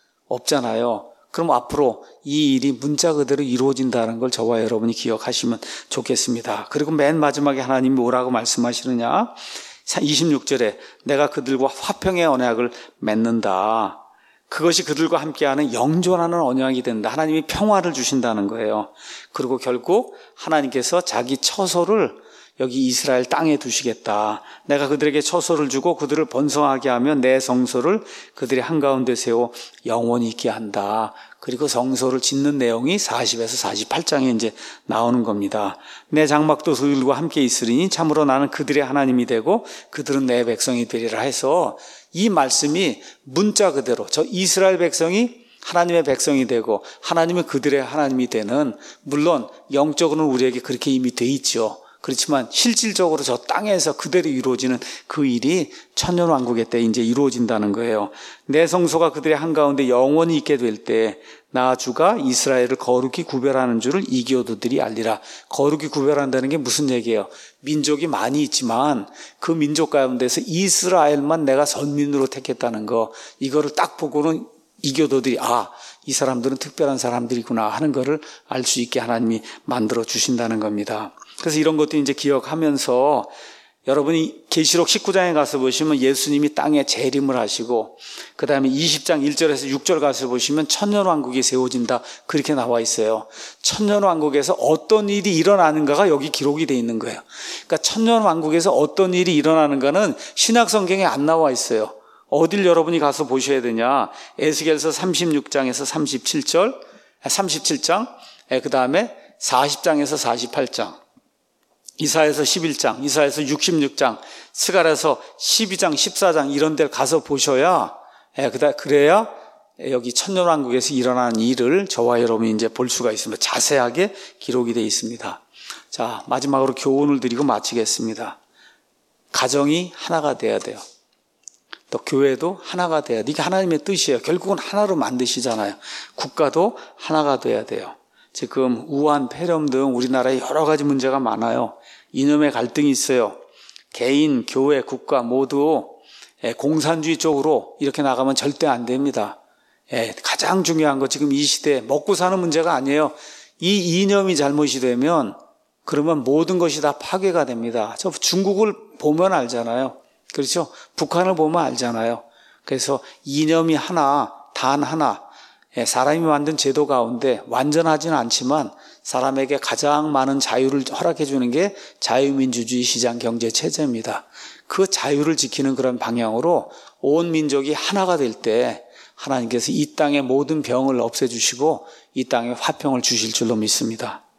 없잖아요. 그럼 앞으로 이 일이 문자 그대로 이루어진다는 걸 저와 여러분이 기억하시면 좋겠습니다. 그리고 맨 마지막에 하나님이 뭐라고 말씀하시느냐? 이십육 절에 내가 그들과 화평의 언약을 맺는다. 그것이 그들과 함께하는 영존하는 언약이 된다. 하나님이 평화를 주신다는 거예요. 그리고 결국 하나님께서 자기 처소를 여기 이스라엘 땅에 두시겠다. 내가 그들에게 처소를 주고 그들을 번성하게 하면 내 성소를 그들이 한가운데 세워 영원히 있게 한다. 그리고 성소를 짓는 내용이 사십에서 사십팔 장에 이제 나오는 겁니다. 내 장막도 그들과 함께 있으리니 참으로 나는 그들의 하나님이 되고 그들은 내 백성이 되리라 해서 이 말씀이 문자 그대로 저 이스라엘 백성이 하나님의 백성이 되고 하나님은 그들의 하나님이 되는, 물론 영적으로는 우리에게 그렇게 이미 돼 있죠. 그렇지만 실질적으로 저 땅에서 그대로 이루어지는 그 일이 천년왕국의 때 이제 이루어진다는 거예요. 내 성소가 그들의 한가운데 영원히 있게 될 때 나 주가 이스라엘을 거룩히 구별하는 줄을 이교도들이 알리라. 거룩히 구별한다는 게 무슨 얘기예요? 민족이 많이 있지만 그 민족 가운데서 이스라엘만 내가 선민으로 택했다는 거, 이거를 딱 보고는 이교도들이 아, 이 사람들은 특별한 사람들이구나 하는 거를 알 수 있게 하나님이 만들어 주신다는 겁니다. 그래서 이런 것도 이제 기억하면서 여러분이 계시록 십구 장에 가서 보시면 예수님이 땅에 재림을 하시고 그 다음에 이십 장 일 절에서 육 절 가서 보시면 천년왕국이 세워진다 그렇게 나와 있어요. 천년왕국에서 어떤 일이 일어나는가가 여기 기록이 되어 있는 거예요. 그러니까 천년왕국에서 어떤 일이 일어나는가는 신약성경에 안 나와 있어요. 어딜 여러분이 가서 보셔야 되냐? 에스겔서 삼십육 장에서 삼십칠 절, 삼십칠 장, 그 다음에 사십 장에서 사십팔 장, 이사야서 십일 장, 이사야서 육십육 장, 스가랴서 십이 장, 십사 장 이런 데 가서 보셔야, 그래야 여기 천년왕국에서 일어나는 일을 저와 여러분이 이제 볼 수가 있습니다. 자세하게 기록이 되어 있습니다. 자, 마지막으로 교훈을 드리고 마치겠습니다. 가정이 하나가 돼야 돼요. 또 교회도 하나가 돼야 돼요. 이게 하나님의 뜻이에요. 결국은 하나로 만드시잖아요. 국가도 하나가 돼야 돼요. 지금 우한, 폐렴 등 우리나라에 여러 가지 문제가 많아요. 이념의 갈등이 있어요. 개인, 교회, 국가 모두 공산주의 쪽으로 이렇게 나가면 절대 안 됩니다. 가장 중요한 거 지금 이 시대에 먹고 사는 문제가 아니에요. 이 이념이 잘못이 되면 그러면 모든 것이 다 파괴가 됩니다. 저 중국을 보면 알잖아요. 그렇죠? 북한을 보면 알잖아요. 그래서 이념이 하나, 단 하나, 사람이 만든 제도 가운데 완전하지는 않지만 사람에게 가장 많은 자유를 허락해 주는 게 자유민주주의 시장 경제 체제입니다. 그 자유를 지키는 그런 방향으로 온 민족이 하나가 될 때 하나님께서 이 땅의 모든 병을 없애주시고 이 땅에 화평을 주실 줄로 믿습니다.